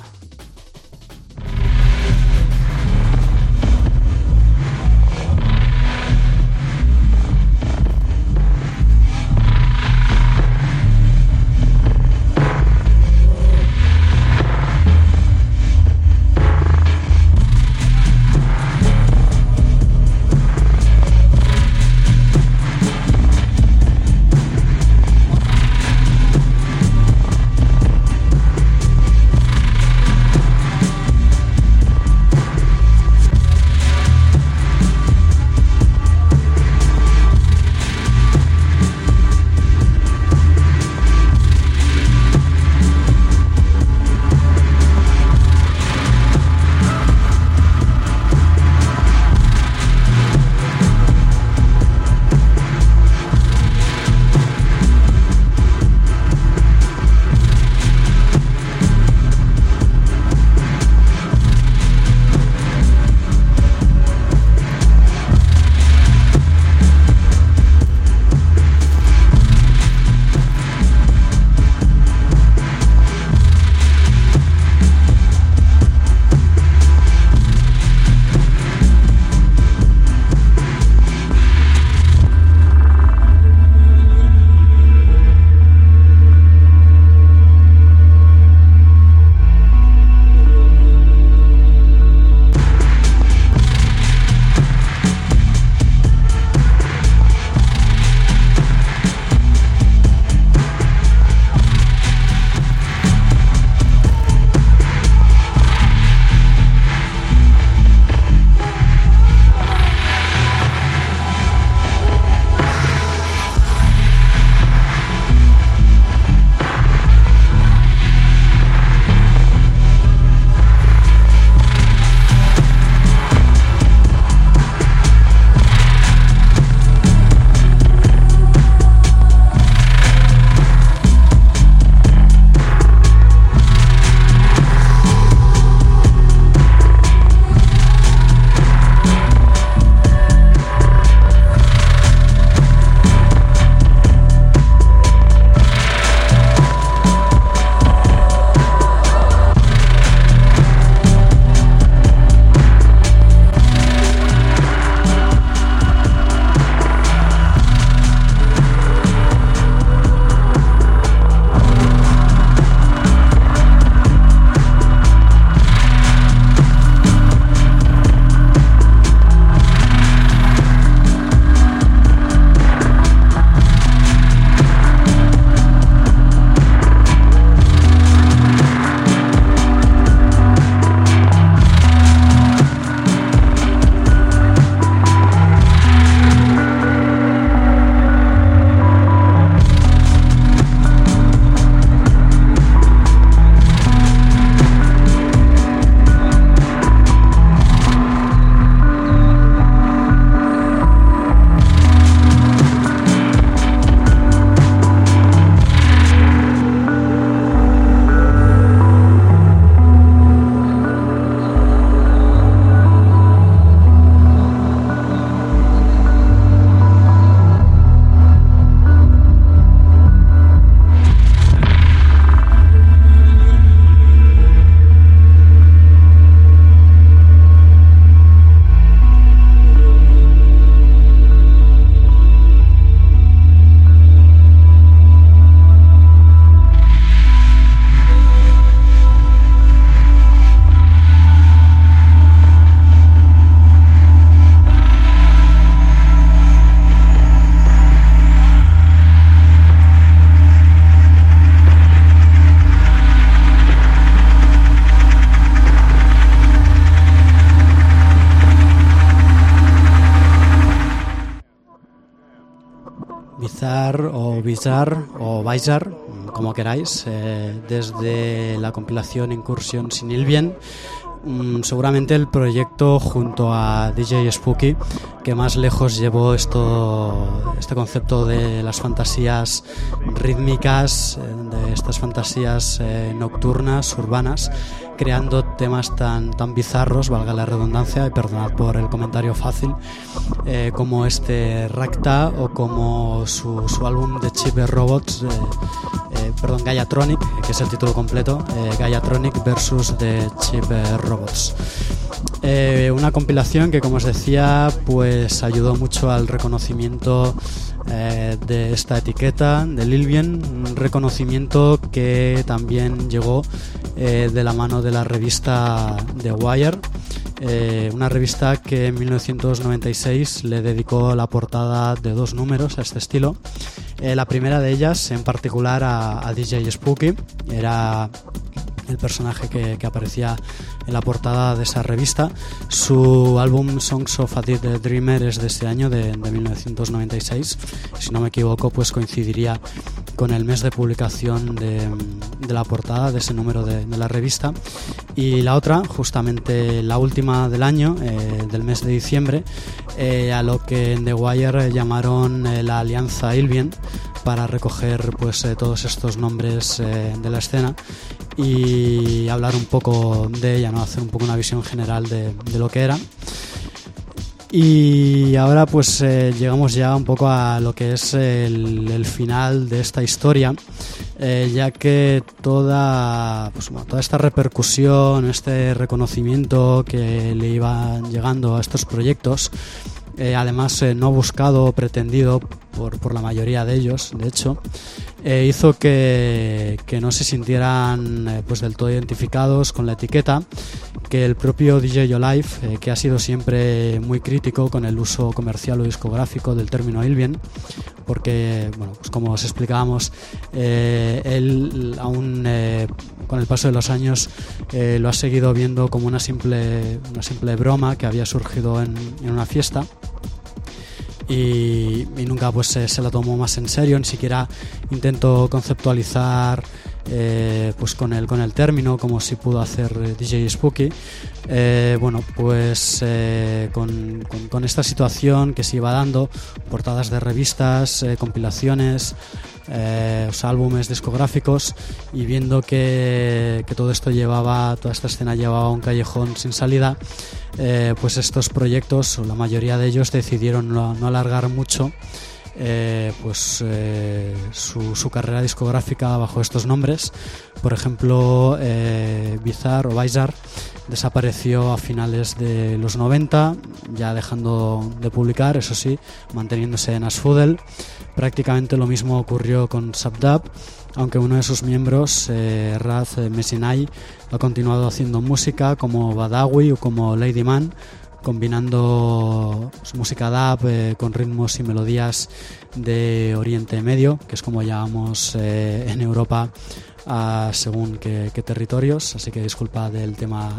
Bizarre o Bizarre, como queráis, desde la compilación Incursión sin Ilvien. Seguramente el proyecto junto a DJ Spooky que más lejos llevó este concepto de las fantasías rítmicas, de estas fantasías nocturnas, urbanas, creando temas tan bizarros, valga la redundancia, y perdonad por el comentario fácil, como este Racta o como su álbum de Chip Robots, Gaiatronic, que es el título completo, Gaiatronic versus The Chip Robots. Una compilación que, como os decía, pues ayudó mucho al reconocimiento de esta etiqueta del Ilvien, un reconocimiento que también llegó de la mano de la revista The Wire, una revista que en 1996 le dedicó la portada de 2 números a este estilo. La primera de ellas en particular a DJ Spooky, era el personaje que aparecía en la portada de esa revista. Su álbum Songs of a Dead Dreamer es de este año, de 1996. Si no me equivoco, pues coincidiría con el mes de publicación de la portada de ese número de la revista. Y la otra, justamente la última del año, del mes de diciembre, a lo que en The Wire llamaron la Alianza Ilvien, para recoger pues todos estos nombres de la escena y hablar un poco de ella, ¿no? Hacer un poco una visión general de lo que era. Y ahora pues llegamos ya un poco a lo que es el final de esta historia, ya que toda esta repercusión, este reconocimiento que le iba llegando a estos proyectos, además no buscado o pretendido por la mayoría de ellos, de hecho, hizo que no se sintieran pues del todo identificados con la etiqueta, que el propio DJ Yo-Life, que ha sido siempre muy crítico con el uso comercial o discográfico del término Ilvien, porque, bueno, pues como os explicábamos, él aún con el paso de los años lo ha seguido viendo como una simple broma que había surgido en una fiesta. Y nunca pues se la tomó más en serio, ni siquiera intentó conceptualizar pues con el término como si pudo hacer DJ Spooky. Con esta situación que se iba dando, portadas de revistas, compilaciones, álbumes discográficos, y viendo que toda esta escena llevaba a un callejón sin salida, pues estos proyectos, o la mayoría de ellos, decidieron no alargar mucho su carrera discográfica bajo estos nombres. Por ejemplo, Bizarre o Bizarre desapareció a finales de los 90, ya dejando de publicar, eso sí, manteniéndose en Asphodel. Prácticamente lo mismo ocurrió con Subdub, aunque uno de sus miembros, Raz Messinai, ha continuado haciendo música como Badawi o como Ladyman, combinando música dub con ritmos y melodías de Oriente Medio, que es como llamamos en Europa según qué territorios, así que disculpad el tema,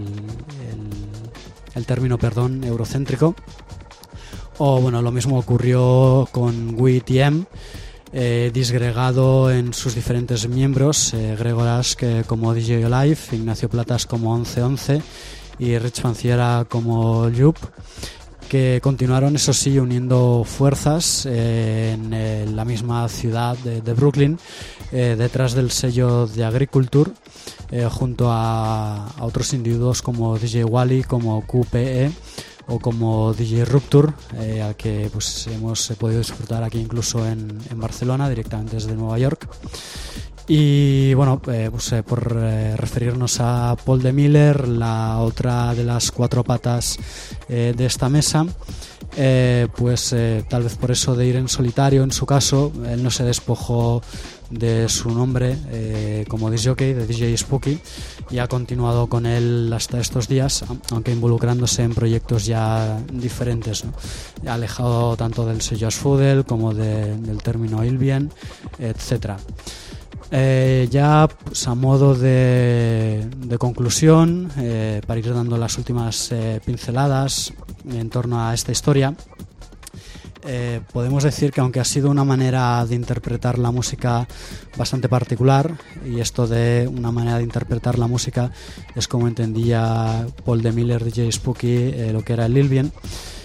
el término, eurocéntrico. O bueno, lo mismo ocurrió con WTM, disgregado en sus diferentes miembros, Gregor Ask como DJ Yo-Life, Ignacio Platas como 1111 y Rich Fanciera como Loop, que continuaron, eso sí, uniendo fuerzas en la misma ciudad de Brooklyn, detrás del sello de Agriculture, junto a otros individuos como DJ Wally, como QPE o como DJ Rupture, al que pues hemos podido disfrutar aquí incluso en Barcelona, directamente desde Nueva York. Y bueno, por referirnos a Paul de Miller, la otra de las 4 patas de esta mesa, tal vez por eso de ir en solitario, en su caso, él no se despojó de su nombre como disc jockey, de DJ Spooky, y ha continuado con él hasta estos días, aunque involucrándose en proyectos ya diferentes, ¿no? Alejado tanto del sello Asphodel como del término Ilvien, etcétera. Ya pues, a modo de conclusión, para ir dando las últimas pinceladas en torno a esta historia, podemos decir que aunque ha sido una manera de interpretar la música bastante particular, y esto de una manera de interpretar la música es como entendía Paul de Miller, DJ Spooky, lo que era el Lil Bien,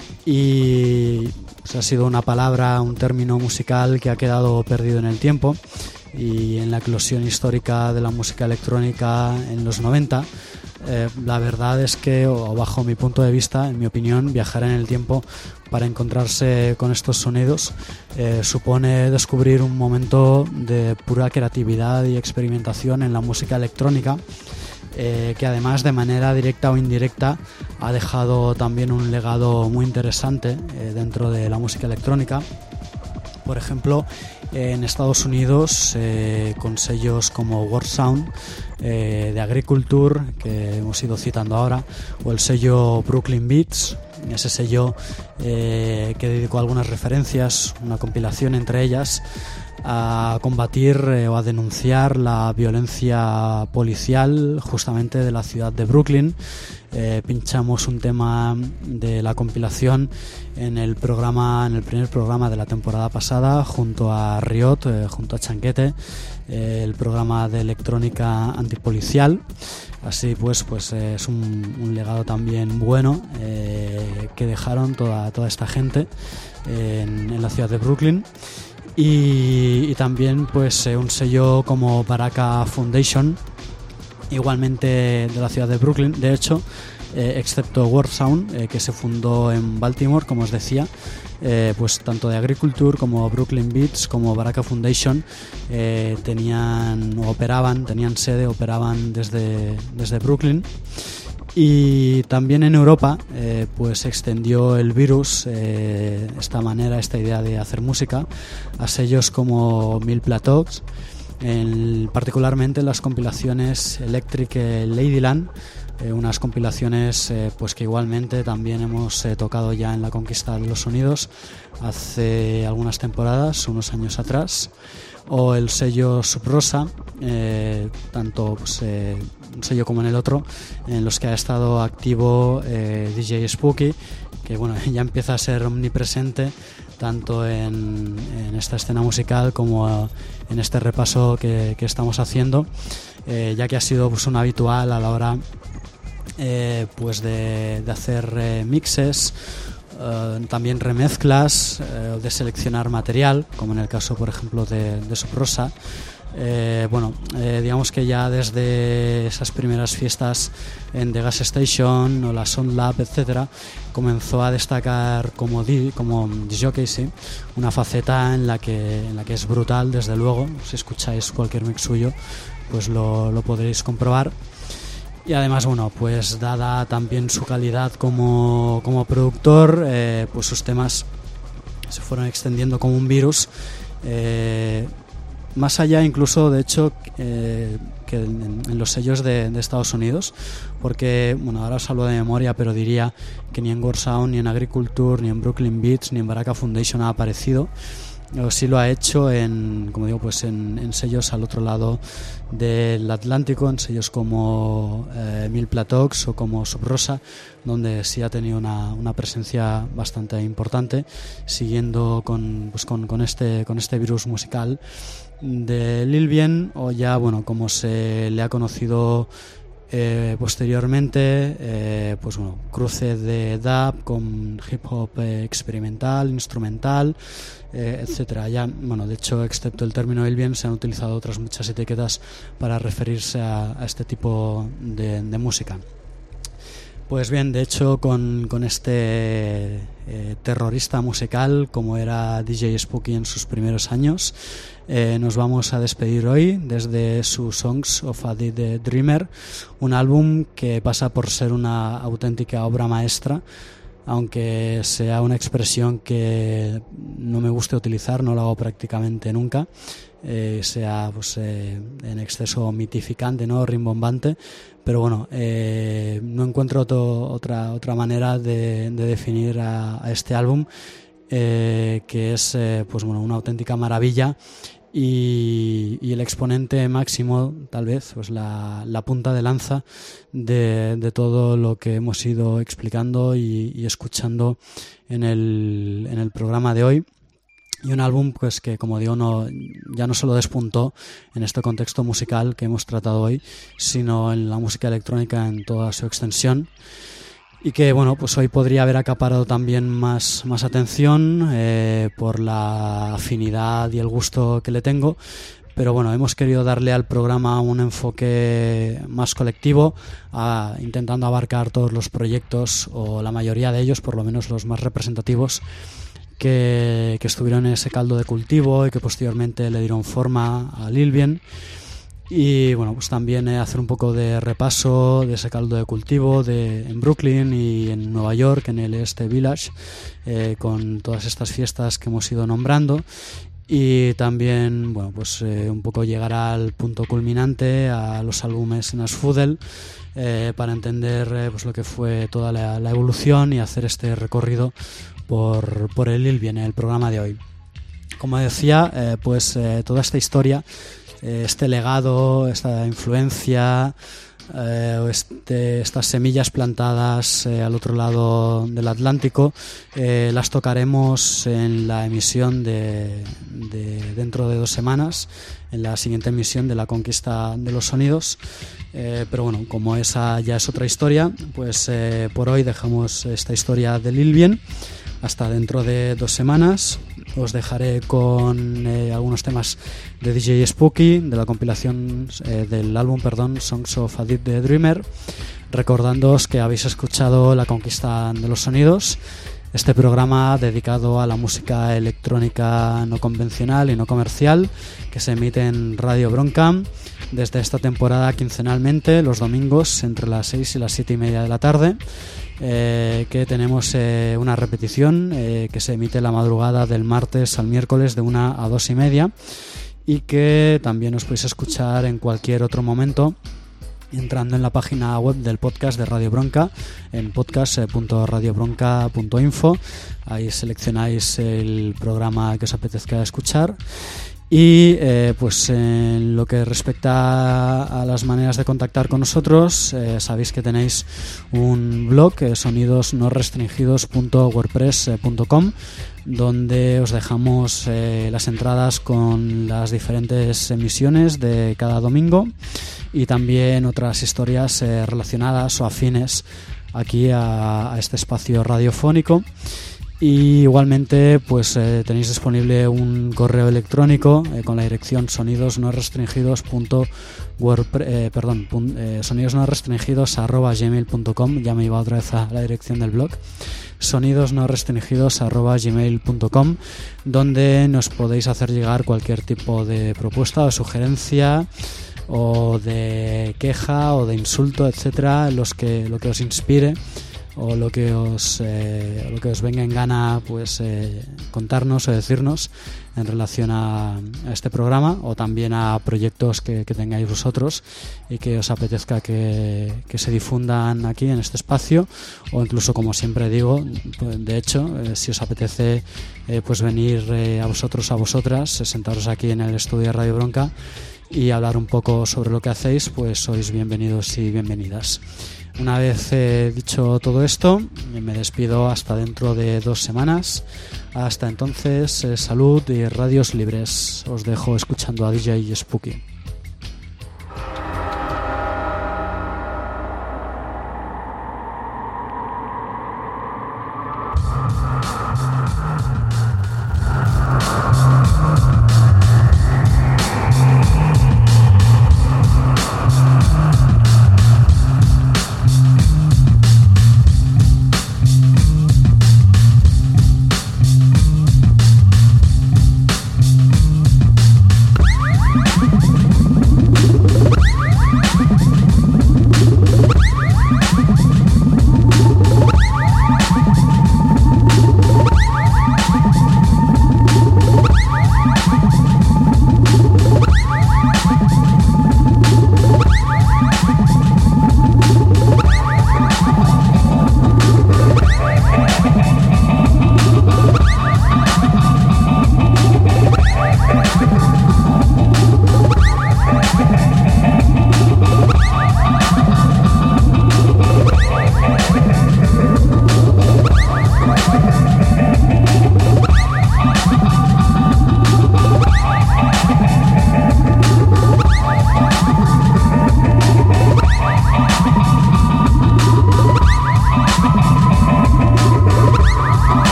y pues, ha sido una palabra, un término musical que ha quedado perdido en el tiempo, y en la eclosión histórica de la música electrónica en los 90, la verdad es que, o bajo mi punto de vista, en mi opinión, viajar en el tiempo para encontrarse con estos sonidos supone descubrir un momento de pura creatividad y experimentación en la música electrónica, que además de manera directa o indirecta ha dejado también un legado muy interesante dentro de la música electrónica. Por ejemplo, en Estados Unidos, con sellos como World Sound, de Agriculture, que hemos ido citando ahora, o el sello Brooklyn Beats, ese sello que dedicó algunas referencias, una compilación entre ellas, a combatir o a denunciar la violencia policial justamente de la ciudad de Brooklyn. Pinchamos un tema de la compilación en el primer programa de la temporada pasada junto a Riot, junto a Chanquete, el programa de electrónica antipolicial. Así pues es un legado también bueno que dejaron toda esta gente en la ciudad de Brooklyn. Y también pues un sello como Baraka Foundation, igualmente de la ciudad de Brooklyn, de hecho, excepto World Sound, que se fundó en Baltimore, como os decía, pues tanto de Agriculture como Brooklyn Beats como Baraka Foundation tenían sede, operaban desde Brooklyn. Y también en Europa pues se extendió el virus, esta idea de hacer música, a sellos como Mil Platox, particularmente las compilaciones Electric Ladyland, unas compilaciones pues que igualmente también hemos tocado ya en la conquista de los sonidos hace algunas temporadas, unos años atrás, o el sello Subrosa, tanto pues, un sello como en el otro, en los que ha estado activo DJ Spooky, que bueno, ya empieza a ser omnipresente tanto en esta escena musical como en este repaso que estamos haciendo, ya que ha sido pues, un habitual a la hora pues de hacer mixes, también remezclas, de seleccionar material, como en el caso por ejemplo de Subrosa. Digamos que ya desde esas primeras fiestas en The Gas Station o la Sound Lab, etcétera, comenzó a destacar como disjockey, sí, una faceta en la que es brutal, desde luego. Si escucháis cualquier mix suyo, pues lo podréis comprobar. Y además, bueno, pues dada también su calidad como productor, pues sus temas se fueron extendiendo como un virus, más allá incluso, de hecho, que en los sellos de Estados Unidos, porque, bueno, ahora os hablo de memoria, pero diría que ni en World Sound, ni en Agriculture, ni en Brooklyn Beats, ni en Baraka Foundation ha aparecido. O sí lo ha hecho en sellos al otro lado del Atlántico, en sellos como Mil Platox o como Subrosa, donde sí ha tenido una presencia bastante importante, siguiendo con este virus musical de Lil Bien, o ya, bueno, como se le ha conocido posteriormente, cruce de dub con hip hop experimental, instrumental, etcétera. Ya, bueno, de hecho, excepto el término Lil Bien, se han utilizado otras muchas etiquetas para referirse a este tipo de música. Pues bien, de hecho, con este terrorista musical como era DJ Spooky en sus primeros años, nos vamos a despedir hoy desde su Songs of a Dead Dreamer, un álbum que pasa por ser una auténtica obra maestra, aunque sea una expresión que no me guste utilizar, no lo hago prácticamente nunca, sea pues, en exceso mitificante, ¿no?, rimbombante, pero bueno, no encuentro otra manera de definir a este álbum, que es una auténtica maravilla, y el exponente máximo, tal vez, pues la punta de lanza de todo lo que hemos ido explicando y escuchando en el programa de hoy. Y un álbum pues que, como digo, ya no solo despuntó en este contexto musical que hemos tratado hoy, sino en la música electrónica en toda su extensión. Y que, bueno, pues hoy podría haber acaparado también más atención por la afinidad y el gusto que le tengo. Pero bueno, hemos querido darle al programa un enfoque más colectivo, intentando abarcar todos los proyectos, o la mayoría de ellos, por lo menos los más representativos, que estuvieron en ese caldo de cultivo y que posteriormente le dieron forma a Lilbien. Y bueno, pues también hacer un poco de repaso de ese caldo de cultivo en Brooklyn y en Nueva York, en el East Village, con todas estas fiestas que hemos ido nombrando. Y también, bueno, pues un poco llegar al punto culminante, a los álbumes en Asfudel, para entender pues lo que fue toda la evolución y hacer este recorrido por el Lilbien en el programa de hoy. Como decía, pues toda esta historia, este legado, esta influencia, estas semillas plantadas al otro lado del Atlántico, las tocaremos en la emisión de dentro de 2 semanas, en la siguiente emisión de La Conquista de los Sonidos. Pero bueno, como esa ya es otra historia, pues por hoy dejamos esta historia de Lilbien hasta dentro de 2 semanas. Os dejaré con algunos temas de DJ Spooky, de la compilación del álbum, Songs of a Deep the Dreamer, recordándoos que habéis escuchado La Conquista de los Sonidos, este programa dedicado a la música electrónica no convencional y no comercial, que se emite en Radio Bronca desde esta temporada quincenalmente, los domingos entre las 6 y las 7 y media de la tarde. Que tenemos una repetición que se emite la madrugada del martes al miércoles de 1 a 2 y media, y que también os podéis escuchar en cualquier otro momento entrando en la página web del podcast de Radio Bronca, en podcast.radiobronca.info. Ahí seleccionáis el programa que os apetezca escuchar. Y pues en lo que respecta a las maneras de contactar con nosotros, sabéis que tenéis un blog, sonidosnorestringidos.wordpress.com, donde os dejamos las entradas con las diferentes emisiones de cada domingo y también otras historias relacionadas o afines aquí a este espacio radiofónico. Y igualmente pues tenéis disponible un correo electrónico con la dirección sonidosnorestringidos.gmail.com. Ya me iba otra vez a la dirección del blog, sonidosnorestringidos@gmail.com, donde nos podéis hacer llegar cualquier tipo de propuesta o sugerencia o de queja o de insulto, etcétera, lo que os inspire o lo que os venga en gana, pues contarnos o decirnos en relación a este programa, o también a proyectos que tengáis vosotros y que os apetezca que se difundan aquí en este espacio, o incluso, como siempre digo, pues, de hecho, si os apetece pues venir a vosotros, a vosotras, sentaros aquí en el estudio de Radio Bronca y hablar un poco sobre lo que hacéis, pues sois bienvenidos y bienvenidas. Una vez dicho todo esto, me despido hasta dentro de 2 semanas. Hasta entonces, salud y radios libres. Os dejo escuchando a DJ Spooky.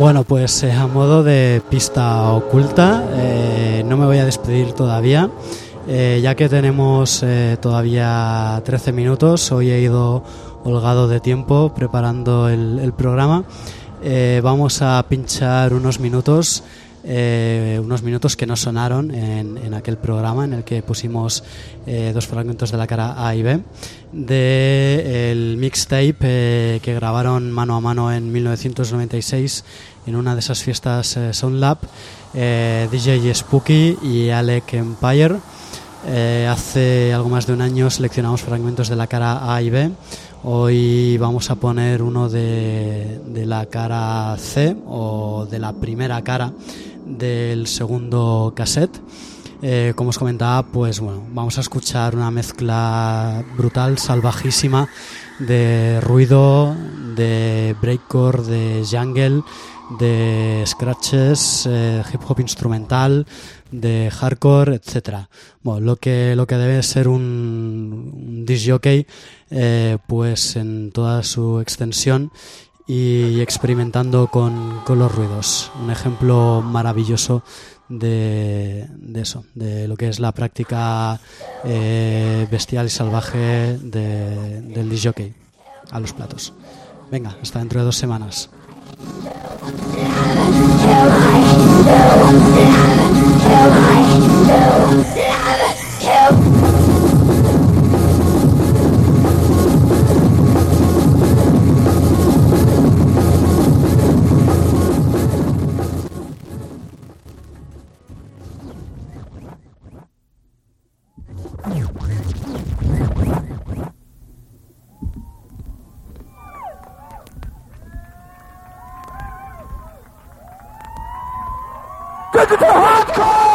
Bueno, pues a modo de pista oculta, no me voy a despedir todavía, ya que tenemos todavía 13 minutos. Hoy he ido holgado de tiempo preparando el programa. Vamos a pinchar unos minutos que no sonaron en aquel programa en el que pusimos dos fragmentos de la cara A y B del mixtape que grabaron mano a mano en 1996 en una de esas fiestas Soundlab, DJ Spooky y Alec Empire. Hace algo más de un año seleccionamos fragmentos de la cara A y B. Hoy vamos a poner uno de la cara C, o de la primera cara del segundo cassette. Como os comentaba, pues bueno, vamos a escuchar una mezcla brutal, salvajísima, de ruido, de breakcore, de jungle, de scratches, hip hop instrumental, de hardcore, etcétera. Bueno, lo que debe ser un disc jockey, pues en toda su extensión y experimentando con los ruidos. Un ejemplo maravilloso de eso, de lo que es la práctica bestial y salvaje del disc jockey a los platos. Venga, hasta dentro de 2 semanas. Digital hardcore!